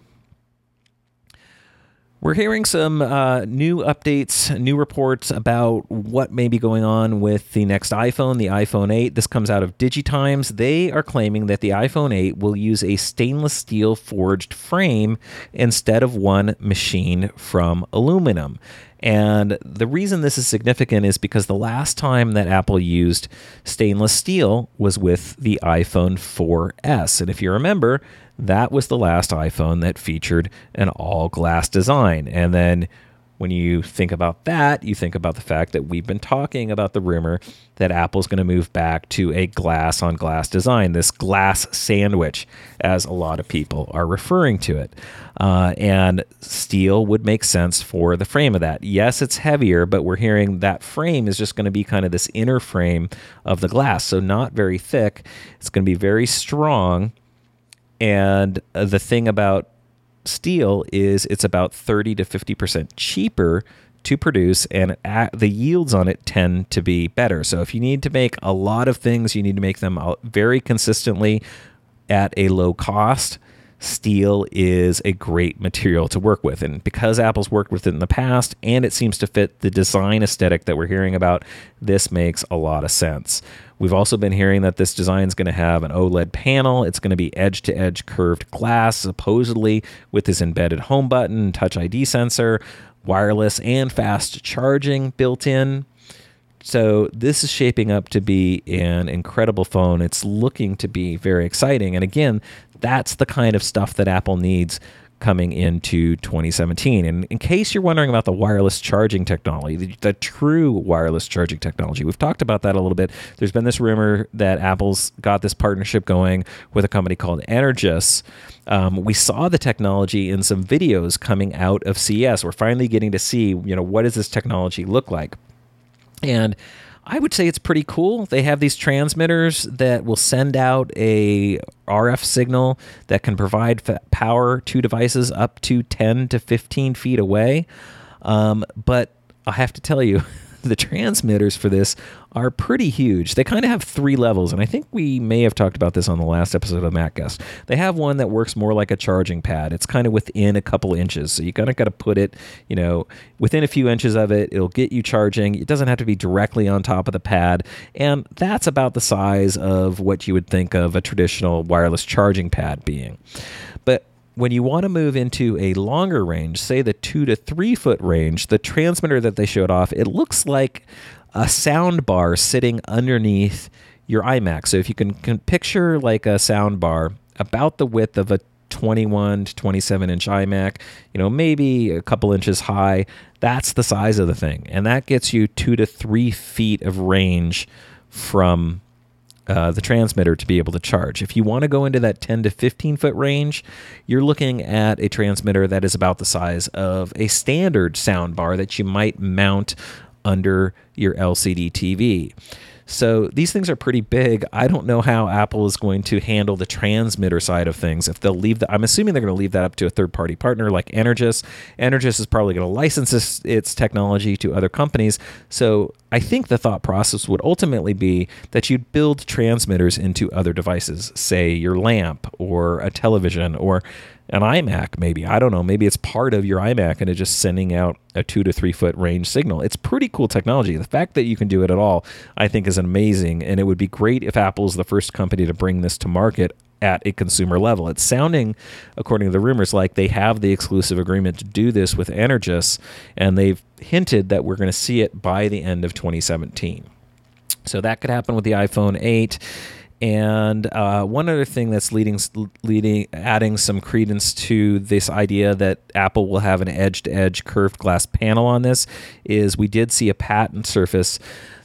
We're hearing some uh, new updates, new reports about what may be going on with the next iPhone, the iPhone eight. This comes out of DigiTimes. They are claiming that the iPhone eight will use a stainless steel forged frame instead of one machined from aluminum. And the reason this is significant is because the last time that Apple used stainless steel was with the iPhone four S. And if you remember, that was the last iPhone that featured an all-glass design. And then when you think about that, you think about the fact that we've been talking about the rumor that Apple's going to move back to a glass-on-glass design, this glass sandwich, as a lot of people are referring to it. Uh, and steel would make sense for the frame of that. Yes, it's heavier, but we're hearing that frame is just going to be kind of this inner frame of the glass, so not very thick. It's going to be very strong. And the thing about steel is it's about thirty to fifty percent cheaper to produce, and the yields on it tend to be better. So if you need to make a lot of things, you need to make them very consistently at a low cost. Steel is a great material to work with. And because Apple's worked with it in the past, and it seems to fit the design aesthetic that we're hearing about, this makes a lot of sense. We've also been hearing that this design is going to have an OLED panel. It's going to be edge-to-edge curved glass, supposedly with this embedded home button, Touch I D sensor, wireless and fast charging built in. So this is shaping up to be an incredible phone. It's looking to be very exciting. And again, that's the kind of stuff that Apple needs coming into twenty seventeen. And in case you're wondering about the wireless charging technology, the, the true wireless charging technology, we've talked about that a little bit. There's been this rumor that Apple's got this partnership going with a company called Energous. Um, we saw the technology in some videos coming out of C E S. We're finally getting to see, you know, what does this technology look like? And I would say it's pretty cool. They have these transmitters that will send out a R F signal that can provide f- power to devices up to ten to fifteen feet away. Um, but I have to tell you, the transmitters for this are pretty huge. They kind of have three levels, and I think we may have talked about this on the last episode of MacCast. They have one that works more like a charging pad. It's kind of within a couple inches, so you kind of got to put it, you know, within a few inches of it. It'll get you charging. It doesn't have to be directly on top of the pad, and that's about the size of what you would think of a traditional wireless charging pad being. But when you want to move into a longer range, say the two to three foot range, the transmitter that they showed off, it looks like a sound bar sitting underneath your iMac. So if you can, can picture like a sound bar about the width of a twenty-one to twenty-seven inch iMac, you know, maybe a couple inches high, that's the size of the thing. And that gets you two to three feet of range from Uh, the transmitter to be able to charge. If you want to go into that ten to fifteen foot range, you're looking at a transmitter that is about the size of a standard sound bar that you might mount under your L C D T V. So these things are pretty big. I don't know how Apple is going to handle the transmitter side of things. If they'll leave that, I'm assuming they're going to leave that up to a third-party partner like Energous. Energous is probably going to license this, its technology to other companies. So I think the thought process would ultimately be that you'd build transmitters into other devices, say your lamp or a television or an iMac, maybe. I don't know. Maybe it's part of your iMac and it's just sending out a two to three foot range signal. It's pretty cool technology. The fact that you can do it at all, I think, is amazing. And it would be great if Apple is the first company to bring this to market at a consumer level. It's sounding, according to the rumors, like they have the exclusive agreement to do this with Energous, and they've hinted that we're going to see it by the end of twenty seventeen. So that could happen with the iPhone eight. And uh, one other thing that's leading, leading, adding some credence to this idea that Apple will have an edge-to-edge curved glass panel on this is we did see a patent surface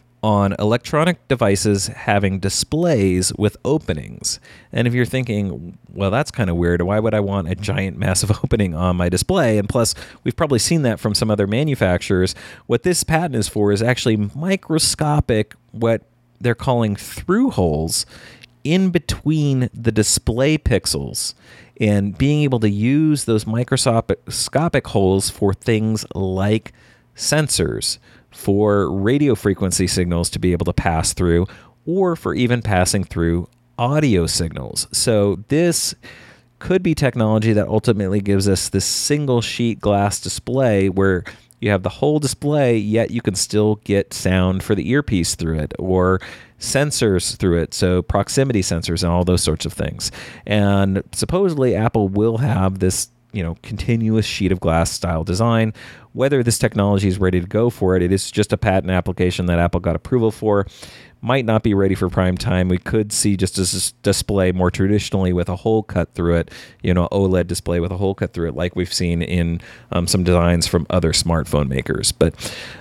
on electronic devices having displays with openings. And if you're thinking, well, that's kind of weird, why would I want a giant, massive opening on my display? And plus, we've probably seen that from some other manufacturers. What this patent is for is actually microscopic, what they're calling through holes in between the display pixels, and being able to use those microscopic holes for things like sensors, for radio frequency signals to be able to pass through, or for even passing through audio signals. So this could be technology that ultimately gives us this single sheet glass display where you have the whole display, yet you can still get sound for the earpiece through it, or sensors through it, so proximity sensors and all those sorts of things. And supposedly Apple will have this, you know, continuous sheet of glass style design. Whether this technology is ready to go for it, it is just a patent application that Apple got approval for. Might not be ready for prime time. We could see just a display more traditionally with a hole cut through it, you know, OLED display with a hole cut through it, like we've seen in um, some designs from other smartphone makers. But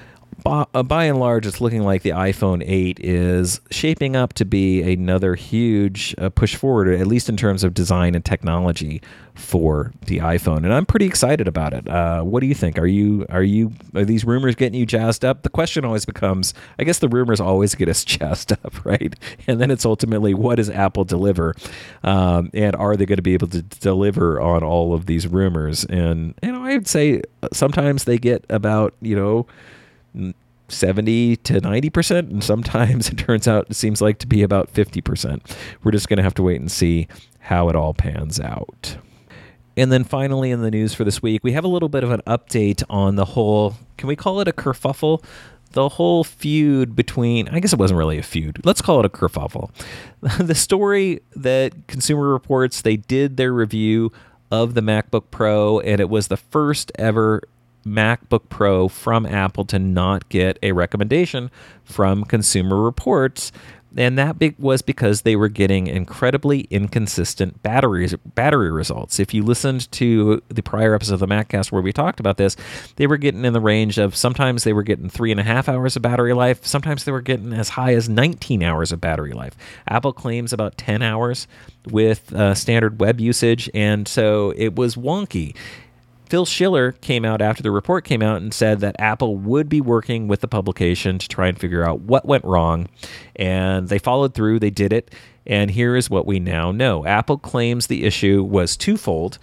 by, uh, by and large, it's looking like the iPhone eight is shaping up to be another huge uh, push forward, at least in terms of design and technology for the iPhone, and I'm pretty excited about it. Uh, what do you think? Are you are you are these rumors getting you jazzed up? The question always becomes, I guess the rumors always get us jazzed up, right? And then it's ultimately, what does Apple deliver, um, and are they going to be able to deliver on all of these rumors? And you know, I'd say sometimes they get about, you know, seventy to ninety percent, and sometimes it turns out it seems like to be about fifty percent. We're just going to have to wait and see how it all pans out. And then finally in the news for this week, we have a little bit of an update on the whole, can we call it a kerfuffle? The whole feud between, I guess it wasn't really a feud. Let's call it a kerfuffle. The story that Consumer Reports, they did their review of the MacBook Pro, and it was the first ever MacBook Pro from Apple to not get a recommendation from Consumer Reports. And that big was because they were getting incredibly inconsistent batteries, battery results. If you listened to the prior episode of the MacCast where we talked about this, they were getting in the range of, sometimes they were getting three and a half hours of battery life. Sometimes they were getting as high as nineteen hours of battery life. Apple claims about ten hours with uh, standard web usage. And so it was wonky. Phil Schiller came out after the report came out and said that Apple would be working with the publication to try and figure out what went wrong. And they followed through. They did it. And here is what we now know. Apple claims the issue was twofold.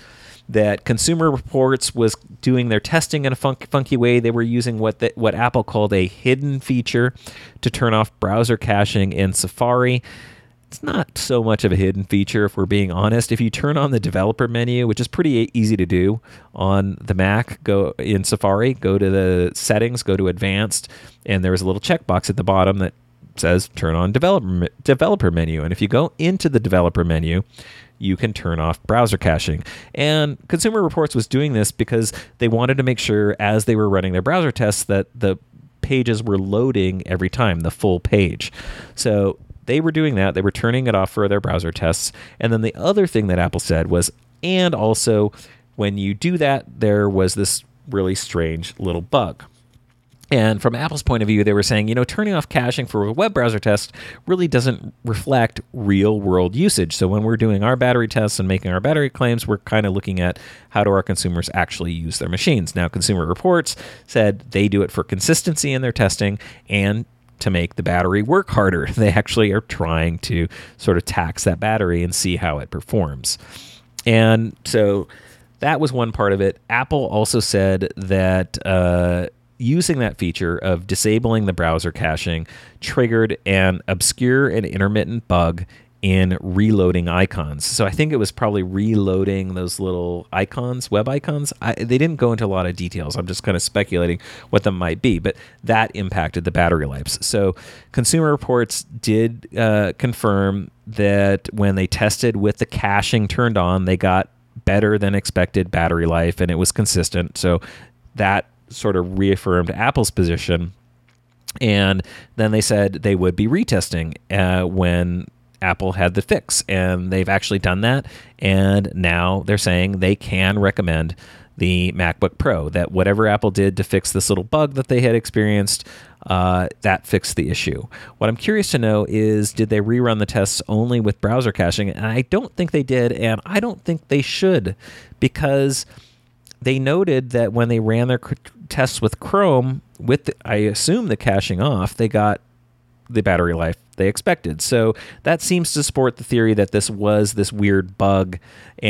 that Consumer Reports was doing their testing in a fun- funky way. They were using what the, what Apple called a hidden feature to turn off browser caching in Safari. It's not so much of a hidden feature, if we're being honest. If you turn on the developer menu, which is pretty easy to do on the Mac, go in Safari, go to the settings, go to advanced, and there's a little checkbox at the bottom that says turn on developer developer menu. And if you go into the developer menu, you can turn off browser caching. And Consumer Reports was doing this because they wanted to make sure, as they were running their browser tests, that the pages were loading every time, the full page. So they were doing that. They were turning it off for their browser tests. And then the other thing that Apple said was, and also when you do that, there was this really strange little bug. And from Apple's point of view, they were saying, you know, turning off caching for a web browser test really doesn't reflect real world usage. So when we're doing our battery tests and making our battery claims, we're kind of looking at how do our consumers actually use their machines. Now, Consumer Reports said they do it for consistency in their testing and to make the battery work harder. They actually are trying to sort of tax that battery and see how it performs. And so that was one part of it. Apple also said that uh, using that feature of disabling the browser caching triggered an obscure and intermittent bug in reloading icons. So I think it was probably reloading those little icons, web icons. I, they didn't go into a lot of details. I'm just kind of speculating what them might be, but that impacted the battery lives. So Consumer Reports did uh, confirm that when they tested with the caching turned on, they got better than expected battery life, and it was consistent. So that sort of reaffirmed Apple's position. And then they said they would be retesting uh, when Apple had the fix, and they've actually done that. And now they're saying they can recommend the MacBook Pro, that whatever Apple did to fix this little bug that they had experienced, uh, that fixed the issue. What I'm curious to know is, did they rerun the tests only with browser caching? And I don't think they did, and I don't think they should, because they noted that when they ran their tests with Chrome, with the, I assume the caching off, they got the battery life they expected. So that seems to support the theory that this was this weird bug,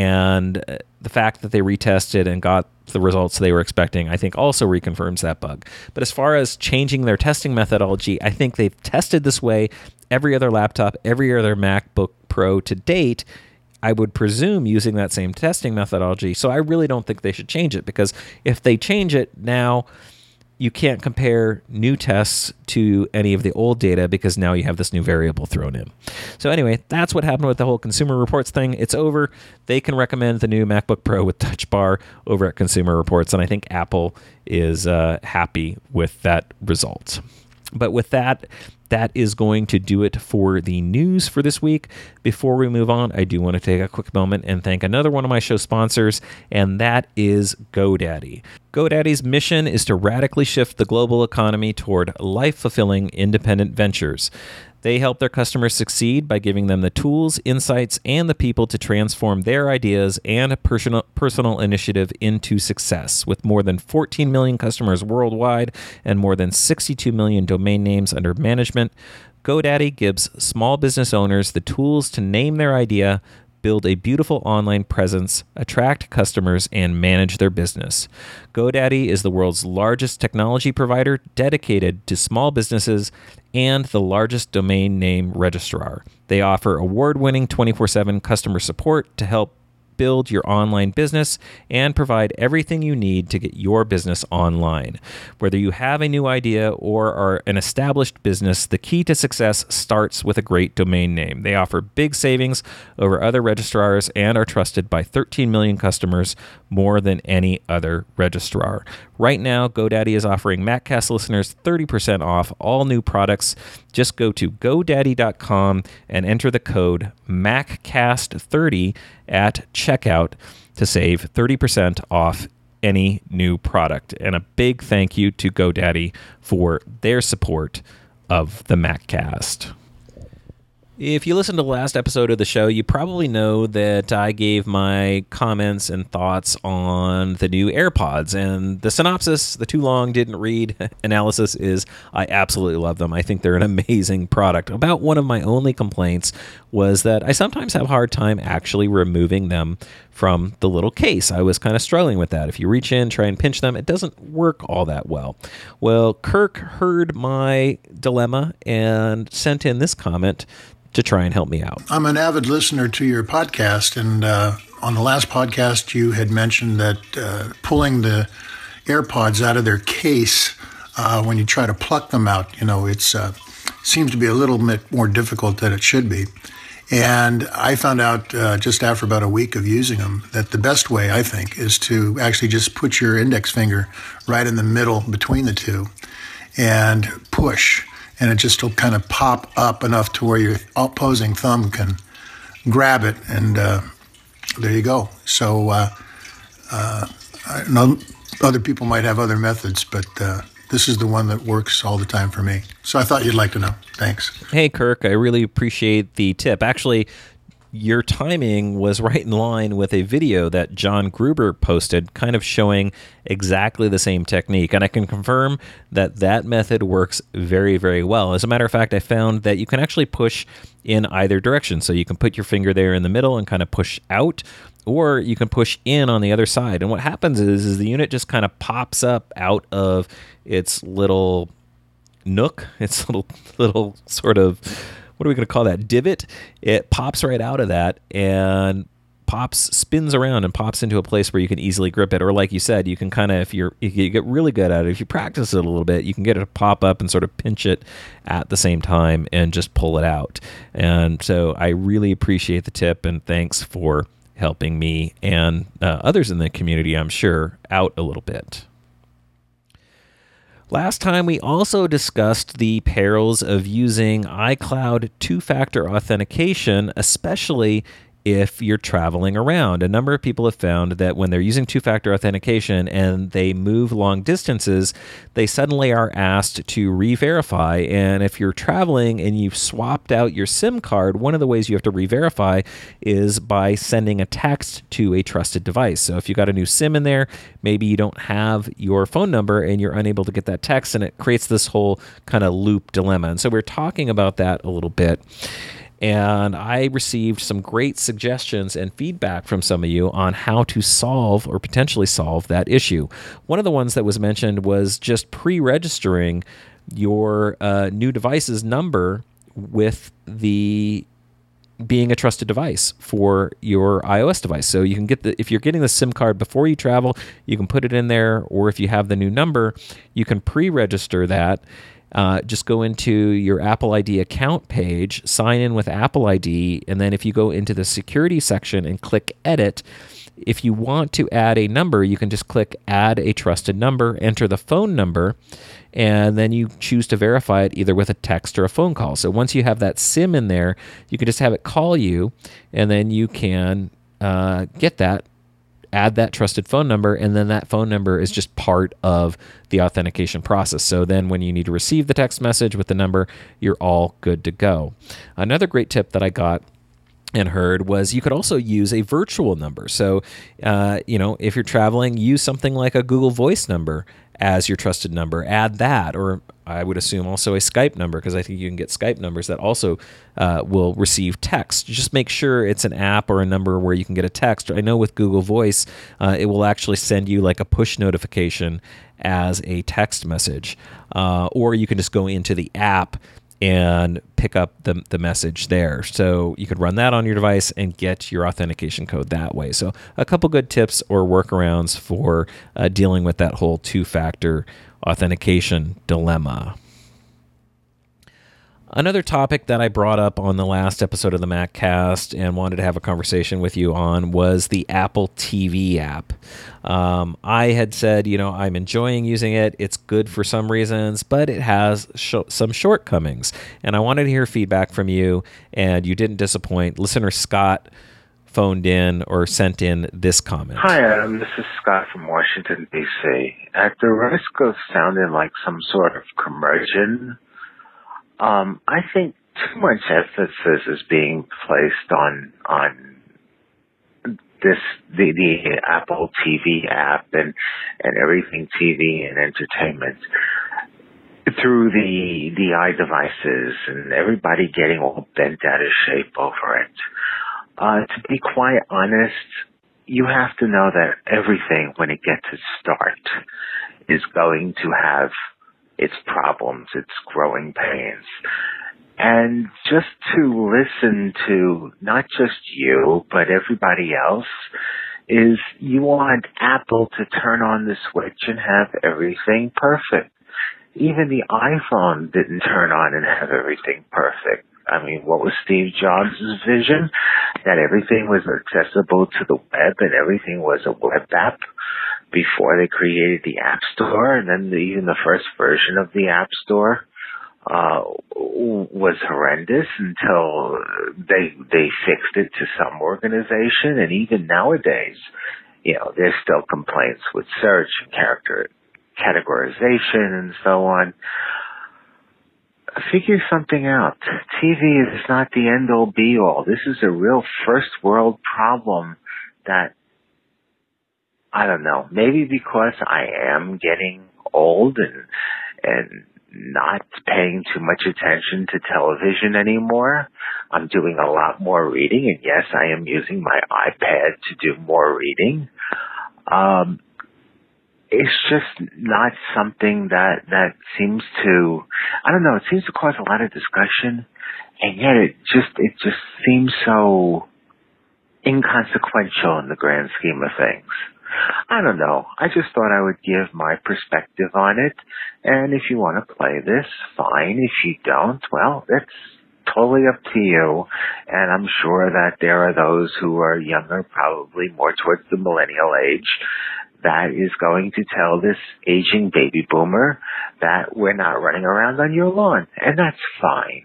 and the fact that they retested and got the results they were expecting, I think also reconfirms that bug. But as far as changing their testing methodology, I think they've tested this way every other laptop, every other MacBook Pro to date, I would presume using that same testing methodology. So I really don't think they should change it, because if they change it now, you can't compare new tests to any of the old data, because now you have this new variable thrown in. So anyway, that's what happened with the whole Consumer Reports thing. It's over. They can recommend the new MacBook Pro with Touch Bar over at Consumer Reports, and I think Apple is uh, happy with that result. But with that, that is going to do it for the news for this week. Before we move on, I do want to take a quick moment and thank another one of my show sponsors, and that is GoDaddy. GoDaddy's mission is to radically shift the global economy toward life-fulfilling independent ventures. They help their customers succeed by giving them the tools, insights, and the people to transform their ideas and personal, personal initiative into success. With more than fourteen million customers worldwide and more than sixty-two million domain names under management, GoDaddy gives small business owners the tools to name their idea, build a beautiful online presence, attract customers, and manage their business. GoDaddy is the world's largest technology provider dedicated to small businesses and the largest domain name registrar. They offer award-winning twenty-four seven customer support to help build your online business and provide everything you need to get your business online. Whether you have a new idea or are an established business, the key to success starts with a great domain name. They offer big savings over other registrars and are trusted by thirteen million customers, more than any other registrar. Right now, GoDaddy is offering MacCast listeners thirty percent off all new products. Just go to GoDaddy dot com and enter the code mac cast thirty at checkout to save thirty percent off any new product. And a big thank you to GoDaddy for their support of the MacCast. If you listened to the last episode of the show, you probably know that I gave my comments and thoughts on the new AirPods. And the synopsis, the too long didn't read analysis is, I absolutely love them. I think they're an amazing product. About one of my only complaints was that I sometimes have a hard time actually removing them from the little case. I was kind of struggling with that. If you reach in, try and pinch them, it doesn't work all that well. Well, Kirk heard my dilemma and sent in this comment to try and help me out. I'm an avid listener to your podcast, and uh, on the last podcast, you had mentioned that uh, pulling the AirPods out of their case uh, when you try to pluck them out, you know, it's uh, seems to be a little bit more difficult than it should be. And I found out uh, just after about a week of using them that the best way, I think, is to actually just put your index finger right in the middle between the two and push. And it just will kind of pop up enough to where your opposing thumb can grab it. And uh, there you go. So uh, uh, I know other people might have other methods, but uh, this is the one that works all the time for me. So I thought you'd like to know. Thanks. Hey, Kirk, I really appreciate the tip. Actually, your timing was right in line with a video that John Gruber posted kind of showing exactly the same technique. And I can confirm that that method works very, very well. As a matter of fact, I found that you can actually push in either direction. So you can put your finger there in the middle and kind of push out, or you can push in on the other side. And what happens is, is the unit just kind of pops up out of its little nook, its little, little sort of, what are we going to call that, divot? It pops right out of that and pops, spins around and pops into a place where you can easily grip it. Or like you said, you can kind of, if you're, if you get really good at it, if you practice it a little bit, you can get it to pop up and sort of pinch it at the same time and just pull it out. And so I really appreciate the tip, and thanks for helping me and uh, others in the community, I'm sure, out a little bit. Last time, we also discussed the perils of using iCloud two-factor authentication, especially if you're traveling around. A number of people have found that when they're using two-factor authentication and they move long distances, they suddenly are asked to re-verify. And if you're traveling and you've swapped out your SIM card, one of the ways you have to re-verify is by sending a text to a trusted device. So if you got a new SIM in there, maybe you don't have your phone number and you're unable to get that text, and it creates this whole kind of loop dilemma. And so we're talking about that a little bit. And I received some great suggestions and feedback from some of you on how to solve or potentially solve that issue. One of the ones that was mentioned was just pre-registering your uh, new device's number with the being a trusted device for your iOS device. So you can get the, if you're getting the SIM card before you travel, you can put it in there, or if you have the new number, you can pre-register that. Uh, just go into your Apple I D account page, sign in with Apple I D, and then if you go into the security section and click edit, if you want to add a number, you can just click add a trusted number, enter the phone number, and then you choose to verify it either with a text or a phone call. So once you have that SIM in there, you can just have it call you, and then you can uh, get that, add that trusted phone number, and then that phone number is just part of the authentication process. So then when you need to receive the text message with the number, you're all good to go. Another great tip that I got and heard was you could also use a virtual number. So, uh, you know, if you're traveling, use something like a Google Voice number as your trusted number. Add that, or I would assume also a Skype number, because I think you can get Skype numbers that also uh, will receive text. Just make sure it's an app or a number where you can get a text. I know with Google Voice, uh, it will actually send you like a push notification as a text message, uh, or you can just go into the app and pick up the, the message there. So you could run that on your device and get your authentication code that way. So a couple good tips or workarounds for uh, dealing with that whole two-factor authentication dilemma. Another topic that I brought up on the last episode of the MacCast and wanted to have a conversation with you on was the Apple T V app. Um, I had said, you know, I'm enjoying using it. It's good for some reasons, but it has sh- some shortcomings. And I wanted to hear feedback from you, and you didn't disappoint. Listener Scott phoned in or sent in this comment. Hi, Adam. This is Scott from Washington, D C At the risk of sounding like some sort of curmudgeon, Um, I think too much emphasis is being placed on on this the, the Apple T V app and and everything T V and entertainment through the the iDevices, and everybody getting all bent out of shape over it. Uh, to be quite honest, you have to know that everything, when it gets its start, is going to have its problems, its growing pains. And just to listen to not just you, but everybody else, is you want Apple to turn on the switch and have everything perfect. Even the iPhone didn't turn on and have everything perfect. I mean, what was Steve Jobs' vision? That everything was accessible to the web and everything was a web app before they created the App Store. And then the, even the first version of the App Store uh, was horrendous until they they fixed it to some organization. And even nowadays, you know, there's still complaints with search and character categorization and so on. Figure something out. T V is not the end-all be-all. This is a real first-world problem that, I don't know, maybe because I am getting old and and not paying too much attention to television anymore, I'm doing a lot more reading, and yes, I am using my iPad to do more reading. Um, It's just not something that, that seems to, I don't know, it seems to cause a lot of discussion, and yet it just, it just seems so inconsequential in the grand scheme of things. I don't know. I just thought I would give my perspective on it, and if you want to play this, fine. If you don't, well, that's totally up to you, and I'm sure that there are those who are younger, probably more towards the millennial age, that is going to tell this aging baby boomer that we're not running around on your lawn, and that's fine.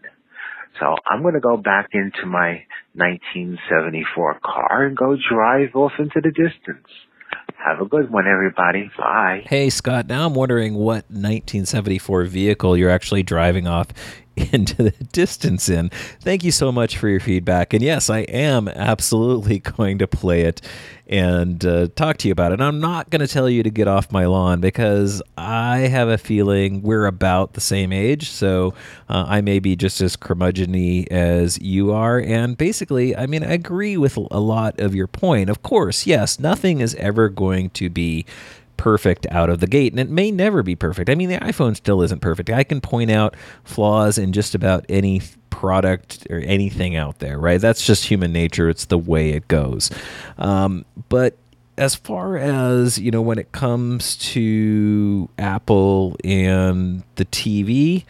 So I'm going to go back into my nineteen seventy-four car and go drive off into the distance. Have a good one, everybody. Bye. Hey, Scott, now I'm wondering what nineteen seventy-four vehicle you're actually driving off into the distance in. Thank you so much for your feedback. And yes, I am absolutely going to play it and uh, talk to you about it. And I'm not going to tell you to get off my lawn because I have a feeling we're about the same age. So uh, I may be just as curmudgeon-y as you are. And basically, I mean, I agree with a lot of your point. Of course, yes, nothing is ever going to be perfect out of the gate, and it may never be perfect. I mean, the iPhone still isn't perfect. I can point out flaws in just about any product or anything out there, right? That's just human nature. It's the way it goes. Um, but as far as, you know, when it comes to Apple and the T V,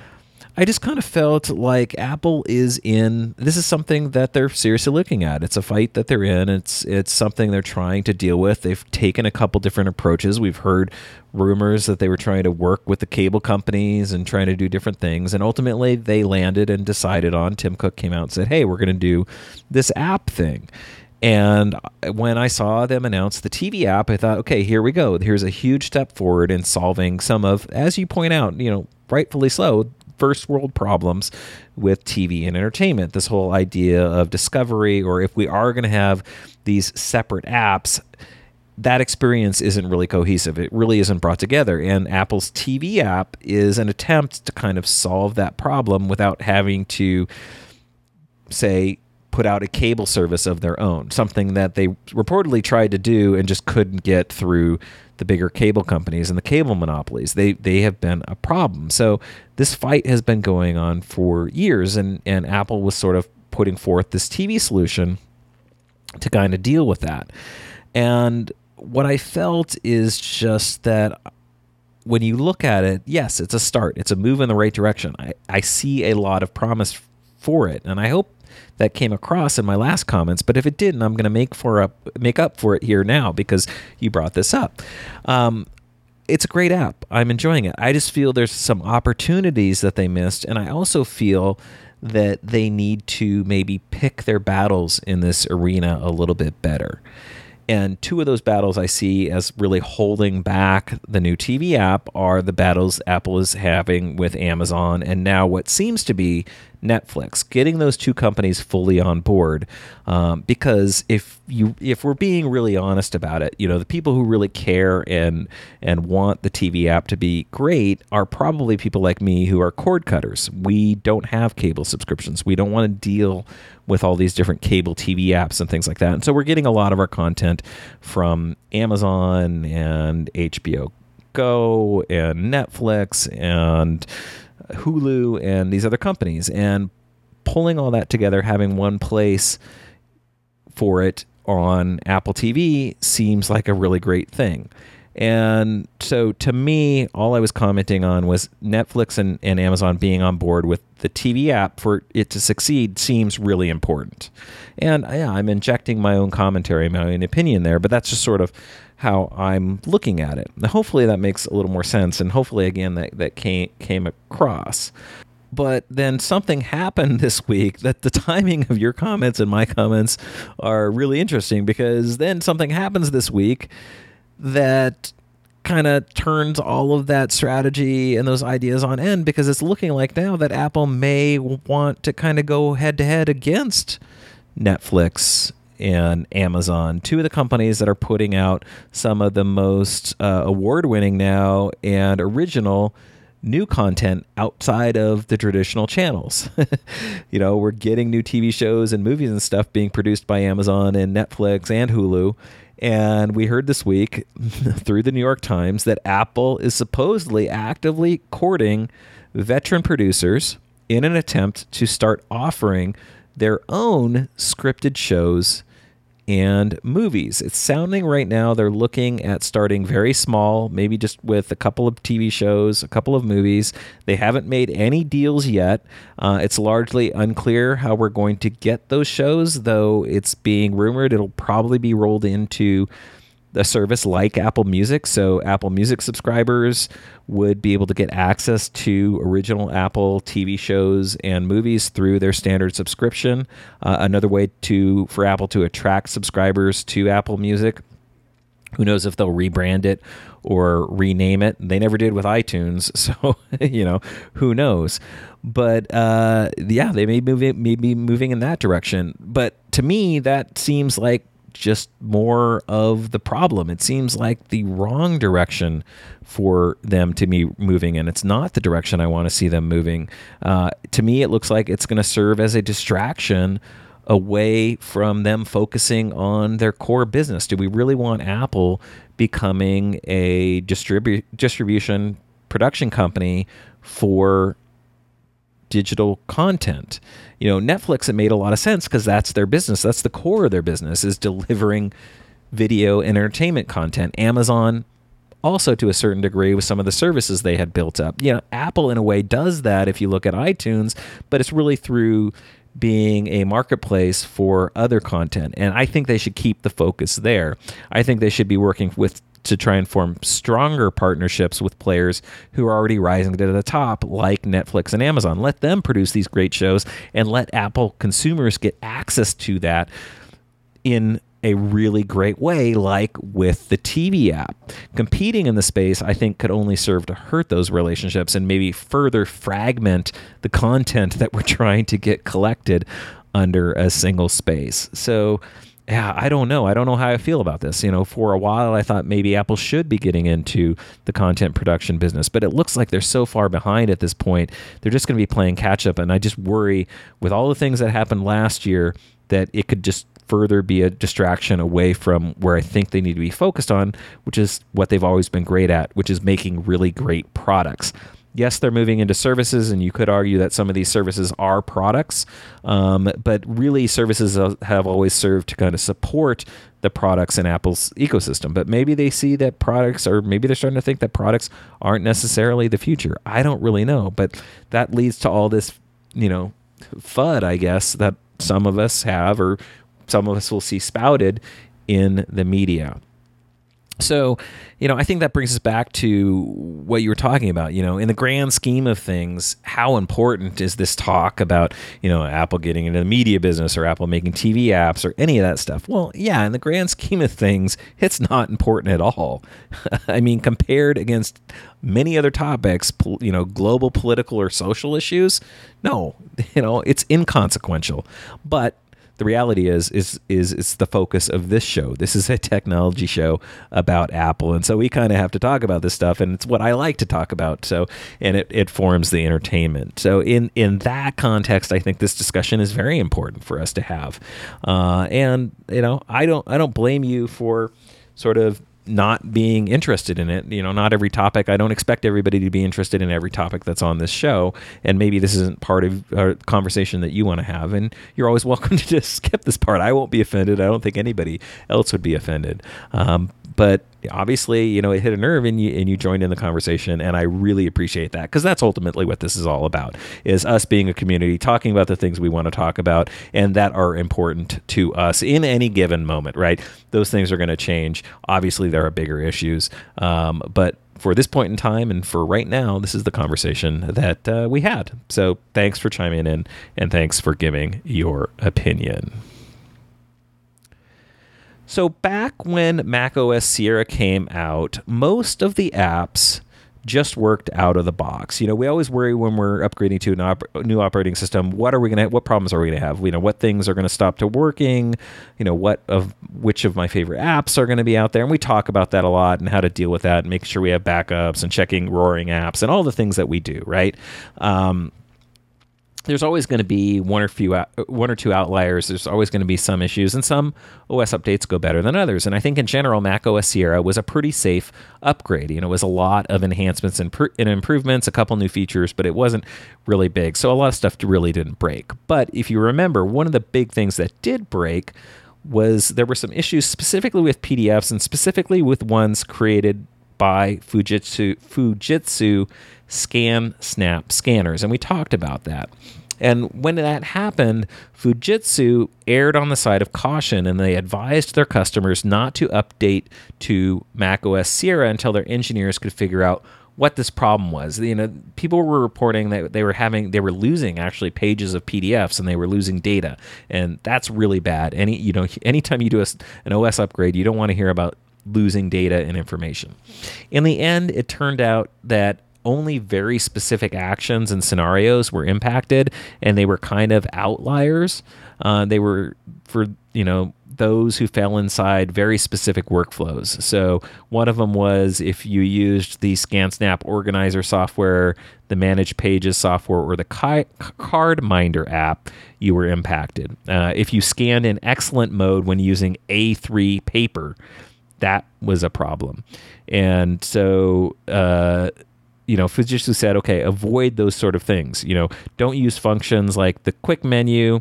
I just kind of felt like Apple is in, this is something that they're seriously looking at. It's a fight that they're in. It's it's something they're trying to deal with. They've taken a couple different approaches. We've heard rumors that they were trying to work with the cable companies and trying to do different things. And ultimately they landed and decided on, Tim Cook came out and said, hey, we're going to do this app thing. And when I saw them announce the T V app, I thought, okay, here we go. Here's a huge step forward in solving some of, as you point out, you know, rightfully so, first world problems with T V and entertainment. This whole idea of discovery, or if we are going to have these separate apps, that experience isn't really cohesive. It really isn't brought together. And Apple's T V app is an attempt to kind of solve that problem without having to, say, put out a cable service of their own, something that they reportedly tried to do and just couldn't get through the bigger cable companies and the cable monopolies. They they have been a problem. So this fight has been going on for years, and, and Apple was sort of putting forth this T V solution to kind of deal with that. And what I felt is just that when you look at it, yes, it's a start. It's a move in the right direction. I, I see a lot of promise for it, and I hope that came across in my last comments, but if it didn't, I'm going to make for up make up for it here now because you brought this up. Um, it's a great app. I'm enjoying it. I just feel there's some opportunities that they missed, and I also feel that they need to maybe pick their battles in this arena a little bit better. And two of those battles I see as really holding back the new T V app are the battles Apple is having with Amazon, and now what seems to be Netflix, getting those two companies fully on board. Um, because if you if we're being really honest about it, you know, the people who really care and and want the T V app to be great are probably people like me who are cord cutters. We don't have cable subscriptions. We don't want to deal with all these different cable T V apps and things like that. And so we're getting a lot of our content from Amazon and H B O Go and Netflix and Hulu and these other companies, and pulling all that together, having one place for it on Apple T V seems like a really great thing. And so to me, all I was commenting on was Netflix and, and Amazon being on board with the T V app for it to succeed seems really important. And yeah, I'm injecting my own commentary, my own opinion there, but that's just sort of how I'm looking at it. Now, hopefully that makes a little more sense, and hopefully, again, that, that came, came across. But then something happened this week that the timing of your comments and my comments are really interesting, because then something happens this week that kind of turns all of that strategy and those ideas on end, because it's looking like now that Apple may want to kind of go head to head against Netflix and Amazon, two of the companies that are putting out some of the most uh, award-winning now and original new content outside of the traditional channels. You know, we're getting new T V shows and movies and stuff being produced by Amazon and Netflix and Hulu. And we heard this week through the New York Times that Apple is supposedly actively courting veteran producers in an attempt to start offering their own scripted shows and movies. It's sounding right now they're looking at starting very small, maybe just with a couple of T V shows, a couple of movies. They haven't made any deals yet. Uh, it's largely unclear how we're going to get those shows, though it's being rumored it'll probably be rolled into a service like Apple Music. So Apple Music subscribers would be able to get access to original Apple T V shows and movies through their standard subscription. Uh, another way to for Apple to attract subscribers to Apple Music. Who knows if they'll rebrand it or rename it? They never did with iTunes, so you know, who knows? But uh, yeah, they may move it, may be moving in that direction. But to me, that seems like just more of the problem. It seems like the wrong direction for them to be moving, and it's not the direction I want to see them moving. Uh, to me, it looks like it's going to serve as a distraction away from them focusing on their core business. Do we really want Apple becoming a distribu- distribution production company for digital content? You know, Netflix, it made a lot of sense because that's their business. That's the core of their business, is delivering video and entertainment content. Amazon also, to a certain degree, with some of the services they had built up. You know, Apple in a way does that if you look at iTunes, but it's really through being a marketplace for other content. And I think they should keep the focus there. I think they should be working with to try and form stronger partnerships with players who are already rising to the top, like Netflix and Amazon. Let them produce these great shows and let Apple consumers get access to that in a really great way, like with the T V app. Competing in the space, I think, could only serve to hurt those relationships and maybe further fragment the content that we're trying to get collected under a single space. So yeah, I don't know. I don't know how I feel about this. You know, for a while, I thought maybe Apple should be getting into the content production business, but it looks like they're so far behind at this point. They're just going to be playing catch up. And I just worry with all the things that happened last year that it could just further be a distraction away from where I think they need to be focused on, which is what they've always been great at, which is making really great products. Yes, they're moving into services, and you could argue that some of these services are products, um, but really services have always served to kind of support the products in Apple's ecosystem. But maybe they see that products, or maybe they're starting to think that products aren't necessarily the future. I don't really know, but that leads to all this, you know, FUD, I guess, that some of us have, or some of us will see spouted in the media. So, you know, I think that brings us back to what you were talking about. You know, in the grand scheme of things, how important is this talk about, you know, Apple getting into the media business or Apple making T V apps or any of that stuff? Well, yeah, in the grand scheme of things, it's not important at all. I mean, compared against many other topics, you know, global political or social issues, no, you know, it's inconsequential. But the reality is, is, is it's the focus of this show. This is a technology show about Apple. And so we kind of have to talk about this stuff, and it's what I like to talk about. So, and it, it forms the entertainment. So in, in that context, I think this discussion is very important for us to have. Uh, and, you know, I don't, I don't blame you for sort of not being interested in it. You know, not every topic. I don't expect everybody to be interested in every topic that's on this show. And maybe this isn't part of a conversation that you want to have. And you're always welcome to just skip this part. I won't be offended. I don't think anybody else would be offended. Um, but obviously, you know, it hit a nerve and you, and you joined in the conversation. And I really appreciate that, because that's ultimately what this is all about, is us being a community, talking about the things we want to talk about and that are important to us in any given moment, right? Those things are going to change. Obviously, there are bigger issues. Um, but for this point in time and for right now, this is the conversation that uh, we had. So thanks for chiming in, and thanks for giving your opinion. So back when macOS Sierra came out, most of the apps just worked out of the box. You know, we always worry when we're upgrading to an op- new operating system, what are we going to, what problems are we going to have? You know, what things are going to stop to working? You know, what of which of my favorite apps are going to be out there? And we talk about that a lot and how to deal with that and making sure we have backups and checking roaring apps and all the things that we do, right? Um, There's always going to be one or few, one or two outliers. There's always going to be some issues, and some O S updates go better than others. And I think in general, macOS Sierra was a pretty safe upgrade. You know, it was a lot of enhancements and, pr- and improvements, a couple new features, but it wasn't really big. So a lot of stuff really didn't break. But if you remember, one of the big things that did break was there were some issues specifically with P D Fs and specifically with ones created by Fujitsu, Fujitsu ScanSnap scanners. And we talked about that. And when that happened, Fujitsu erred on the side of caution, and they advised their customers not to update to macOS Sierra until their engineers could figure out what this problem was. You know, people were reporting that they were having, they were losing actually pages of P D Fs, and they were losing data, and that's really bad. Any, you know, anytime you do a, an O S upgrade, you don't want to hear about losing data and information. In the end, it turned out that only very specific actions and scenarios were impacted, and they were kind of outliers. Uh, they were for, you know, those who fell inside very specific workflows. So one of them was if you used the ScanSnap Organizer software, the Manage Pages software, or the CardMinder app, you were impacted. Uh, if you scanned in excellent mode when using A three paper, that was a problem. And so, uh, you know, Fujitsu said, okay, avoid those sort of things. You know, don't use functions like the quick menu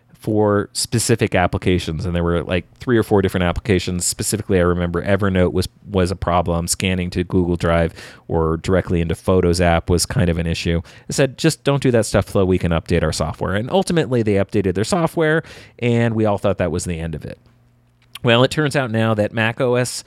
for specific applications. And there were like three or four different applications. Specifically, I remember Evernote was was a problem. Scanning to Google Drive or directly into Photos app was kind of an issue. I said, just don't do that stuff so we can update our software. And ultimately, they updated their software, and we all thought that was the end of it. Well, it turns out now that macOS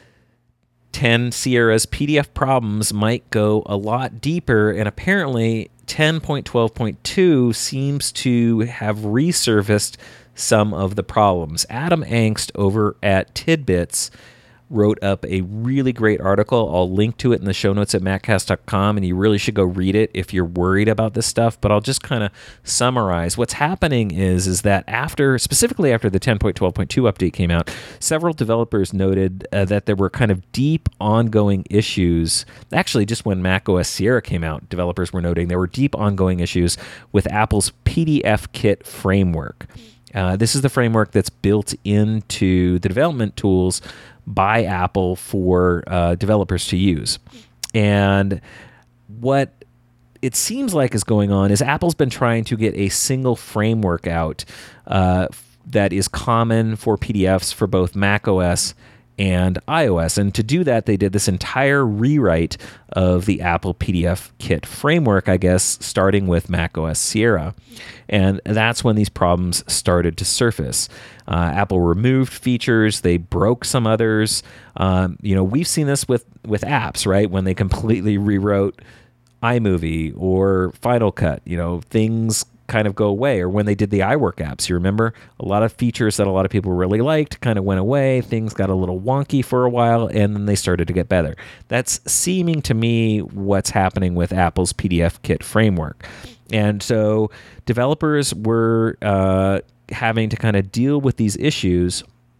ten Sierra's P D F problems might go a lot deeper, and apparently ten point twelve point two seems to have resurfaced some of the problems. Adam Angst over at Tidbits wrote up a really great article. I'll link to it in the show notes at maccast dot com, and you really should go read it if you're worried about this stuff. But I'll just kind of summarize. What's happening is, is that after, specifically after the ten point twelve point two update came out, several developers noted uh, that there were kind of deep ongoing issues. Actually, just when macOS Sierra came out, developers were noting there were deep ongoing issues with Apple's P D F Kit framework. Uh, this is the framework that's built into the development tools by Apple for uh, developers to use. And what it seems like is going on is Apple's been trying to get a single framework out uh, that is common for P D Fs for both macOS and iOS. And to do that, they did this entire rewrite of the Apple P D F Kit framework, I guess, starting with macOS Sierra. And that's when these problems started to surface. Uh, Apple removed features, they broke some others. Um, you know, we've seen this with, with apps, right? When they completely rewrote iMovie or Final Cut, you know, things kind of go away. Or when they did the iWork apps, you remember a lot of features that a lot of people really liked kind of went away. Things got a little wonky for a while, and then they started to get better. That's seeming to me what's happening with Apple's P D F Kit framework. And so developers were uh, having to kind of deal with these issues,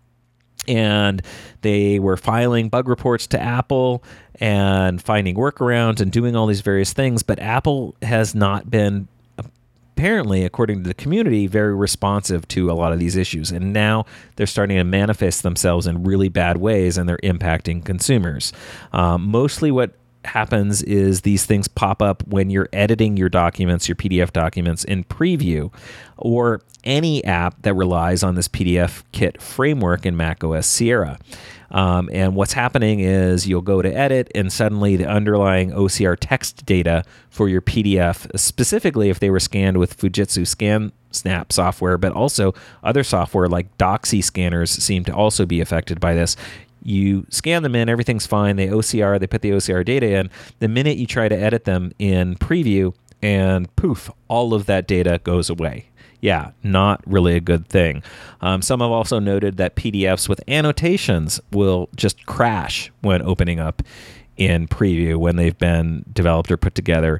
and they were filing bug reports to Apple and finding workarounds and doing all these various things. But Apple has not been, apparently, according to the community, very responsive to a lot of these issues. And now they're starting to manifest themselves in really bad ways, and they're impacting consumers. Um, mostly what happens is these things pop up when you're editing your documents, your P D F documents in Preview, or any app that relies on this P D F Kit framework in macOS Sierra. Um, and what's happening is you'll go to edit, and suddenly the underlying O C R text data for your P D F, specifically if they were scanned with Fujitsu ScanSnap software, but also other software like Doxy scanners seem to also be affected by this. You scan them in, everything's fine. They O C R, they put the O C R data in. The minute you try to edit them in Preview, and poof, all of that data goes away. Yeah, not really a good thing. Um, some have also noted that P D Fs with annotations will just crash when opening up in Preview when they've been developed or put together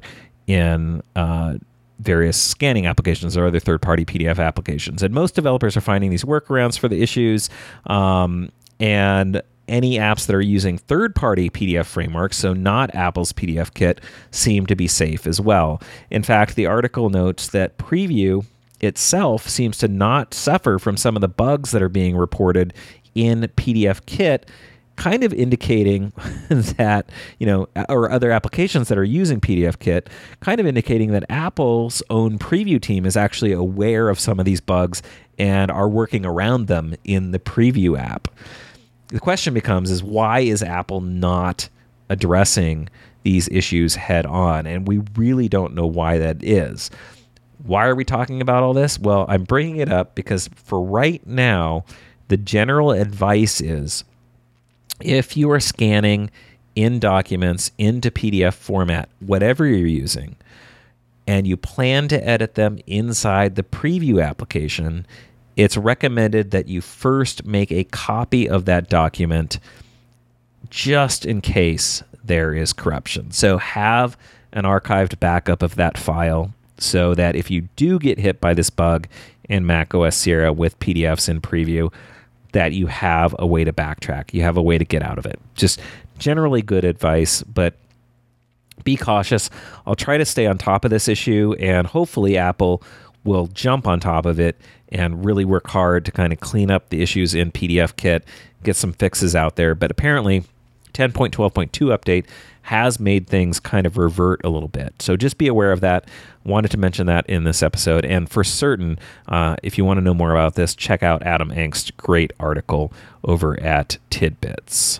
in uh, various scanning applications or other third-party P D F applications. And most developers are finding these workarounds for the issues. Um, and any apps that are using third-party P D F frameworks, so not Apple's P D F Kit, seem to be safe as well. In fact, the article notes that Preview itself seems to not suffer from some of the bugs that are being reported in P D F Kit, kind of indicating that, you know, or other applications that are using P D F Kit, kind of indicating that Apple's own Preview team is actually aware of some of these bugs and are working around them in the Preview app. The question becomes is why is Apple not addressing these issues head on? And we really don't know why that is. Why are we talking about all this? Well, I'm bringing it up because for right now, the general advice is if you are scanning in documents into P D F format, whatever you're using, and you plan to edit them inside the Preview application, it's recommended that you first make a copy of that document just in case there is corruption. So have an archived backup of that file so that if you do get hit by this bug in macOS Sierra with P D Fs in Preview, that you have a way to backtrack. You have a way to get out of it. Just generally good advice, but be cautious. I'll try to stay on top of this issue, and hopefully Apple will jump on top of it and really work hard to kind of clean up the issues in P D F Kit, get some fixes out there. But apparently ten point twelve point two update has made things kind of revert a little bit. So just be aware of that. Wanted to mention that in this episode. And for certain, uh, if you want to know more about this, check out Adam Engst's great article over at Tidbits.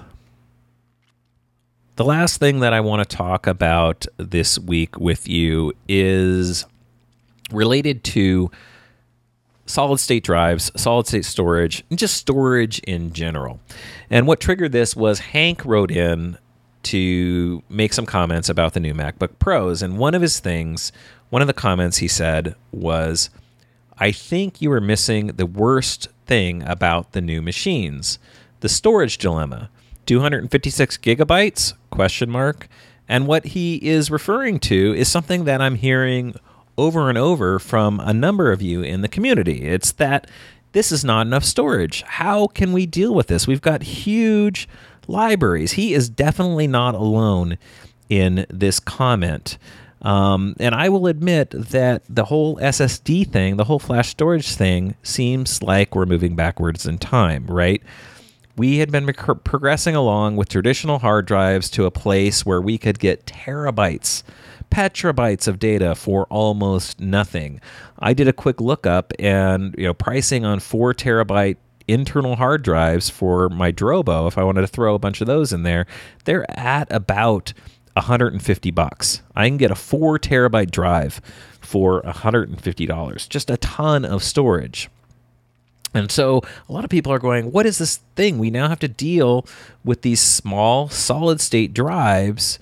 The last thing that I want to talk about this week with you is related to solid state drives, solid state storage, and just storage in general. And what triggered this was Hank wrote in to make some comments about the new MacBook Pros. And one of his things, one of the comments he said was, I think you are missing the worst thing about the new machines, the storage dilemma. two hundred fifty-six gigabytes? Question mark. And what he is referring to is something that I'm hearing over and over from a number of you in the community. It's that this is not enough storage. How can we deal with this? We've got huge libraries. He is definitely not alone in this comment. Um, and I will admit that the whole S S D thing, the whole flash storage thing, seems like we're moving backwards in time, right? We had been pro- progressing along with traditional hard drives to a place where we could get terabytes, petabytes of data for almost nothing. I did a quick lookup, and you know, pricing on four terabyte internal hard drives for my Drobo, if I wanted to throw a bunch of those in there, they're at about one hundred fifty bucks. I can get a four terabyte drive for one hundred fifty dollars. Just a ton of storage. And so a lot of people are going, what is this thing? We now have to deal with these small solid state drives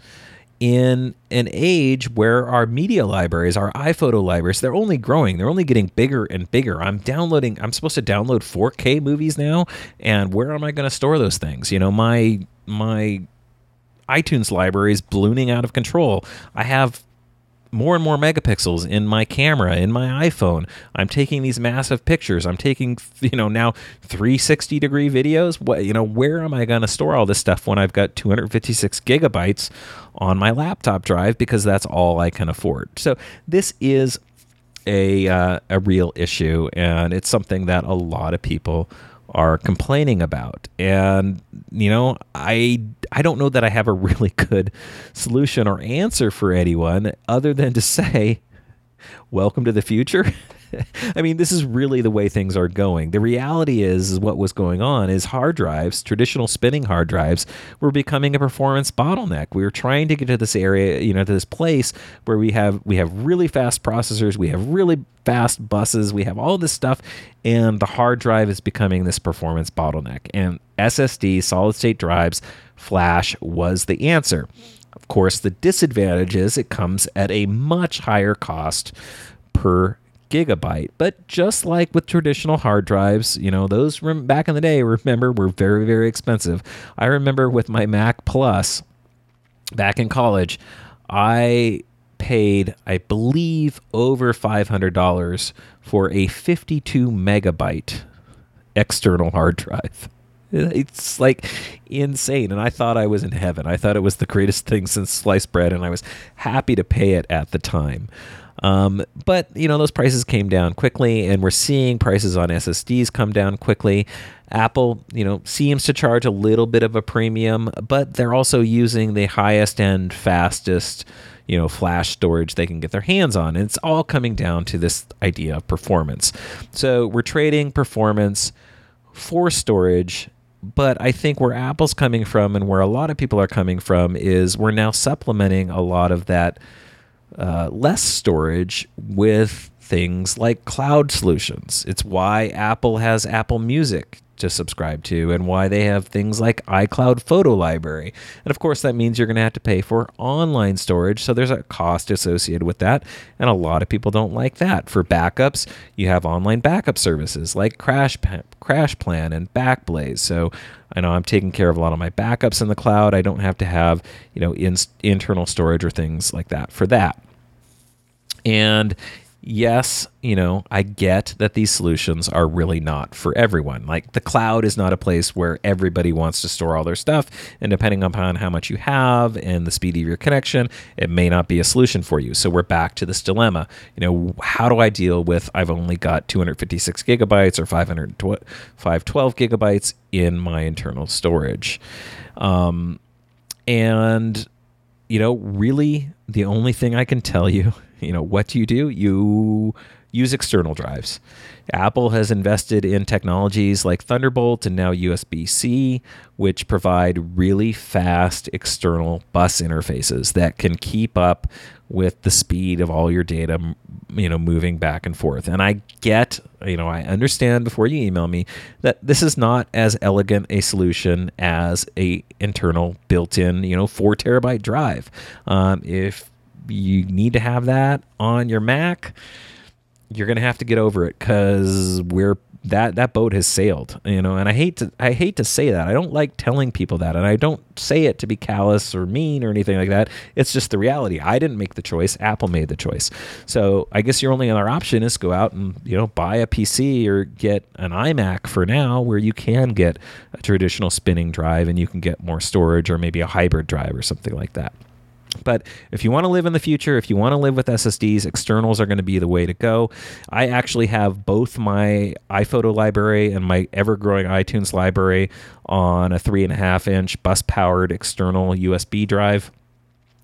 in an age where our media libraries, our iPhoto libraries, they're only growing. They're only getting bigger and bigger. I'm downloading, I'm supposed to download four K movies now. And where am I going to store those things? You know, my, my iTunes library is ballooning out of control. I have more and more megapixels in my camera, in my iPhone. I'm taking these massive pictures. I'm taking, you know, now three sixty degree videos. What, you know, where am I going to store all this stuff when I've got two hundred fifty-six gigabytes on my laptop drive, because that's all I can afford? So this is a uh, a real issue, and it's something that a lot of people are complaining about. And, you know, I I don't know that I have a really good solution or answer for anyone other than to say, welcome to the future. I mean, this is really the way things are going. The reality is, is what was going on is hard drives, traditional spinning hard drives, were becoming a performance bottleneck. We were trying to get to this area, you know, to this place where we have we have really fast processors, we have really fast buses, we have all this stuff, and the hard drive is becoming this performance bottleneck. And S S D, solid state drives, flash was the answer. Of course, the disadvantage is it comes at a much higher cost per gigabyte. But just like with traditional hard drives, you know, those rem- back in the day, remember, were very, very expensive. I remember with my Mac Plus back in college, I paid, I believe, over five hundred dollars for a fifty-two megabyte external hard drive. It's like insane. And I thought I was in heaven. I thought it was the greatest thing since sliced bread, and I was happy to pay it at the time. Um, but, you know, those prices came down quickly, and we're seeing prices on S S Ds come down quickly. Apple, you know, seems to charge a little bit of a premium, but they're also using the highest end, fastest, you know, flash storage they can get their hands on. And it's all coming down to this idea of performance. So we're trading performance for storage. But I think where Apple's coming from, and where a lot of people are coming from, is we're now supplementing a lot of that uh, less storage with things like cloud solutions. It's why Apple has Apple Music to subscribe to, and why they have things like iCloud Photo Library. And of course, that means you're going to have to pay for online storage, so there's a cost associated with that, and a lot of people don't like that. For backups, you have online backup services like Crash Crash Plan and Backblaze. So I know I'm taking care of a lot of my backups in the cloud. I don't have to have, you know, in, internal storage or things like that for that. And yes, you know, I get that these solutions are really not for everyone. Like, the cloud is not a place where everybody wants to store all their stuff, and depending upon how much you have and the speed of your connection, it may not be a solution for you. So we're back to this dilemma. You know, how do I deal with, I've only got two hundred fifty-six gigabytes or five twelve gigabytes in my internal storage? Um, and, you know, really the only thing I can tell you, you know, what do you do? You use external drives. Apple has invested in technologies like Thunderbolt and now U S B C, which provide really fast external bus interfaces that can keep up with the speed of all your data, you know, moving back and forth. And I get, you know, I understand before you email me that this is not as elegant a solution as a internal built-in, you know, four terabyte drive. Um, if you need to have that on your Mac, you're going to have to get over it, because we're that that boat has sailed, you know. And I hate to I hate to say that. I don't like telling people that, and I don't say it to be callous or mean or anything like that. It's just the reality. I didn't make the choice. Apple made the choice. So I guess your only other option is go out and, you know, buy a P C or get an iMac for now, where you can get a traditional spinning drive and you can get more storage, or maybe a hybrid drive or something like that. But if you want to live in the future, if you want to live with S S Ds, externals are going to be the way to go. I actually have both my iPhoto library and my ever-growing iTunes library on a three and a half inch bus-powered external U S B drive.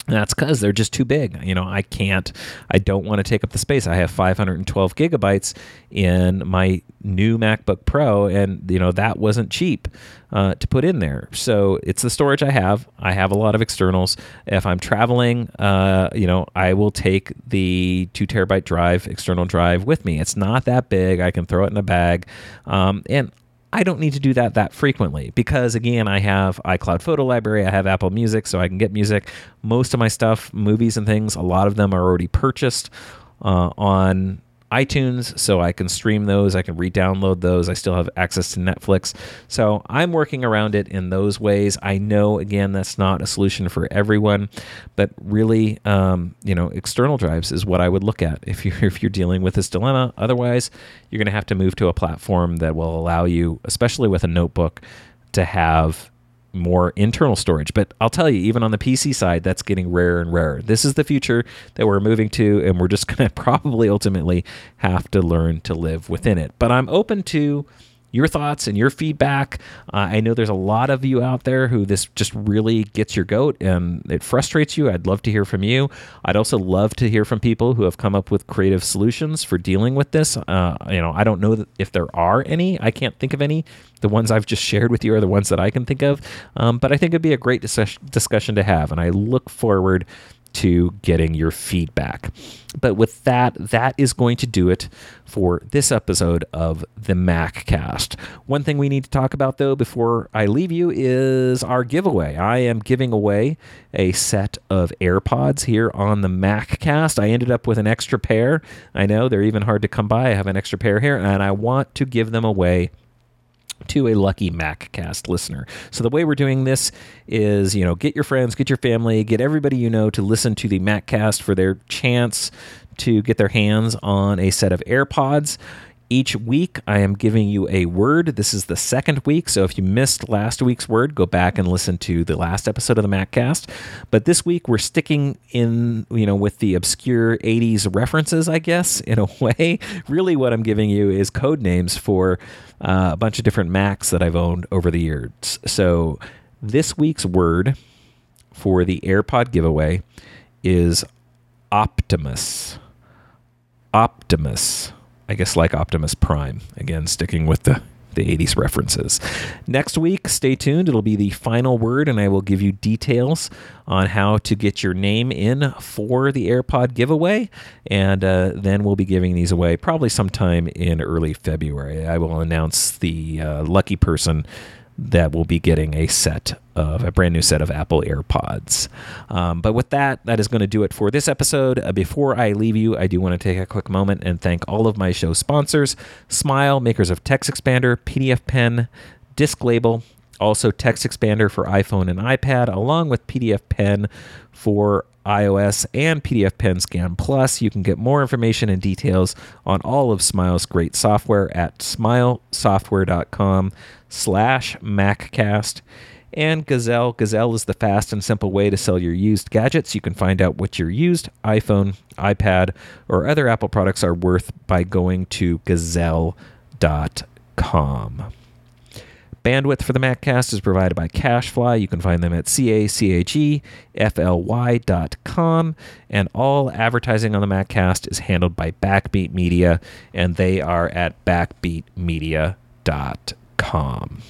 And that's because they're just too big. You know, I can't, I don't want to take up the space. I have five hundred twelve gigabytes in my new MacBook Pro, and, you know, that wasn't cheap uh, to put in there. So it's the storage I have. I have a lot of externals. If I'm traveling, uh, you know, I will take the two terabyte drive, external drive with me. It's not that big. I can throw it in a bag. Um, and I don't need to do that that frequently because, again, I have iCloud Photo Library, I have Apple Music, so I can get music. Most of my stuff, movies and things, a lot of them are already purchased uh, on iTunes, so I can stream those. I can re-download those. I still have access to Netflix. So I'm working around it in those ways. I know, again, that's not a solution for everyone, but really, um, you know, external drives is what I would look at if you're, if you're dealing with this dilemma. Otherwise, you're going to have to move to a platform that will allow you, especially with a notebook, to have more internal storage. But I'll tell you, even on the P C side, that's getting rarer and rarer. This is the future that we're moving to, and we're just going to probably ultimately have to learn to live within it. But I'm open to your thoughts and your feedback. Uh, I know there's a lot of you out there who this just really gets your goat and it frustrates you. I'd love to hear from you. I'd also love to hear from people who have come up with creative solutions for dealing with this. Uh, you know, I don't know that if there are any. I can't think of any. The ones I've just shared with you are the ones that I can think of. Um, but I think it'd be a great dis- discussion to have, and I look forward to getting your feedback. But with that, that is going to do it for this episode of the MacCast. One thing we need to talk about, though, before I leave you is our giveaway. I am giving away a set of AirPods here on the MacCast. I ended up with an extra pair. I know they're even hard to come by. I have an extra pair here, and I want to give them away to a lucky MacCast listener. So the way we're doing this is, you know, get your friends, get your family, get everybody you know to listen to the MacCast for their chance to get their hands on a set of AirPods. Each week, I am giving you a word. This is the second week, so if you missed last week's word, go back and listen to the last episode of the MacCast. But this week, we're sticking in, you know, with the obscure eighties references, I guess, in a way. Really, what I'm giving you is code names for uh, a bunch of different Macs that I've owned over the years. So this week's word for the AirPod giveaway is Optimus. Optimus. I guess like Optimus Prime. Again, sticking with the, the eighties references. Next week, stay tuned. It'll be the final word, and I will give you details on how to get your name in for the AirPod giveaway. And uh, then we'll be giving these away probably sometime in early February. I will announce the uh, lucky person that will be getting a set of a brand new set of Apple AirPods. Um, but with that, that is going to do it for this episode. Uh, before I leave you, I do want to take a quick moment and thank all of my show sponsors: Smile, makers of Text Expander, P D F Pen, Disc Label, also Text Expander for iPhone and iPad, along with P D F Pen for iOS and P D F Pen Scan Plus. You can get more information and details on all of Smile's great software at smilesoftware.com slash MacCast. And Gazelle. Gazelle is the fast and simple way to sell your used gadgets. You can find out what your used iPhone, iPad, or other Apple products are worth by going to gazelle dot com. Bandwidth for the MacCast is provided by CacheFly. You can find them at C A C H E F L Y dot com. And all advertising on the MacCast is handled by Backbeat Media, and they are at backbeat media dot com.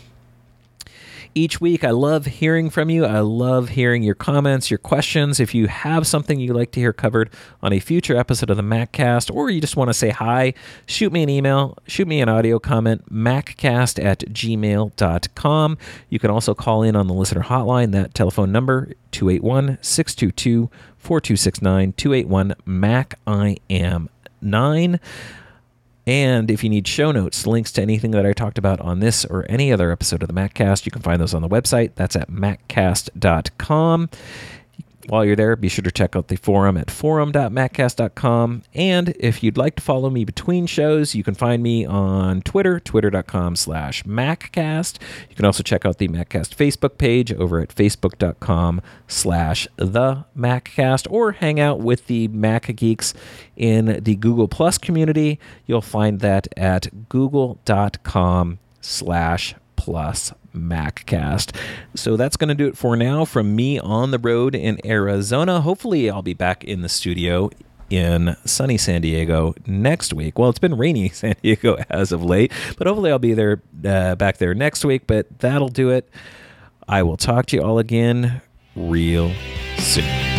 Each week, I love hearing from you. I love hearing your comments, your questions. If you have something you'd like to hear covered on a future episode of the MacCast, or you just want to say hi, shoot me an email, shoot me an audio comment, maccast at gmail dot com. You can also call in on the listener hotline. That telephone number, two eight one, six two two, four two six nine, two eight one, Mac I am nine. And if you need show notes, links to anything that I talked about on this or any other episode of the MacCast, you can find those on the website. That's at maccast dot com. While you're there, be sure to check out the forum at forum dot maccast dot com. And if you'd like to follow me between shows, you can find me on Twitter, twitter dot com slash MacCast. You can also check out the MacCast Facebook page over at facebook dot com slash the MacCast, or hang out with the Mac Geeks in the Google Plus community. You'll find that at google dot com slash plus MacCast. So that's going to do it for now from me on the road in Arizona. Hopefully I'll be back in the studio in sunny San Diego next week. Well, it's been rainy San Diego as of late, but hopefully I'll be there uh, back there next week. But that'll do it. I will talk to you all again real soon.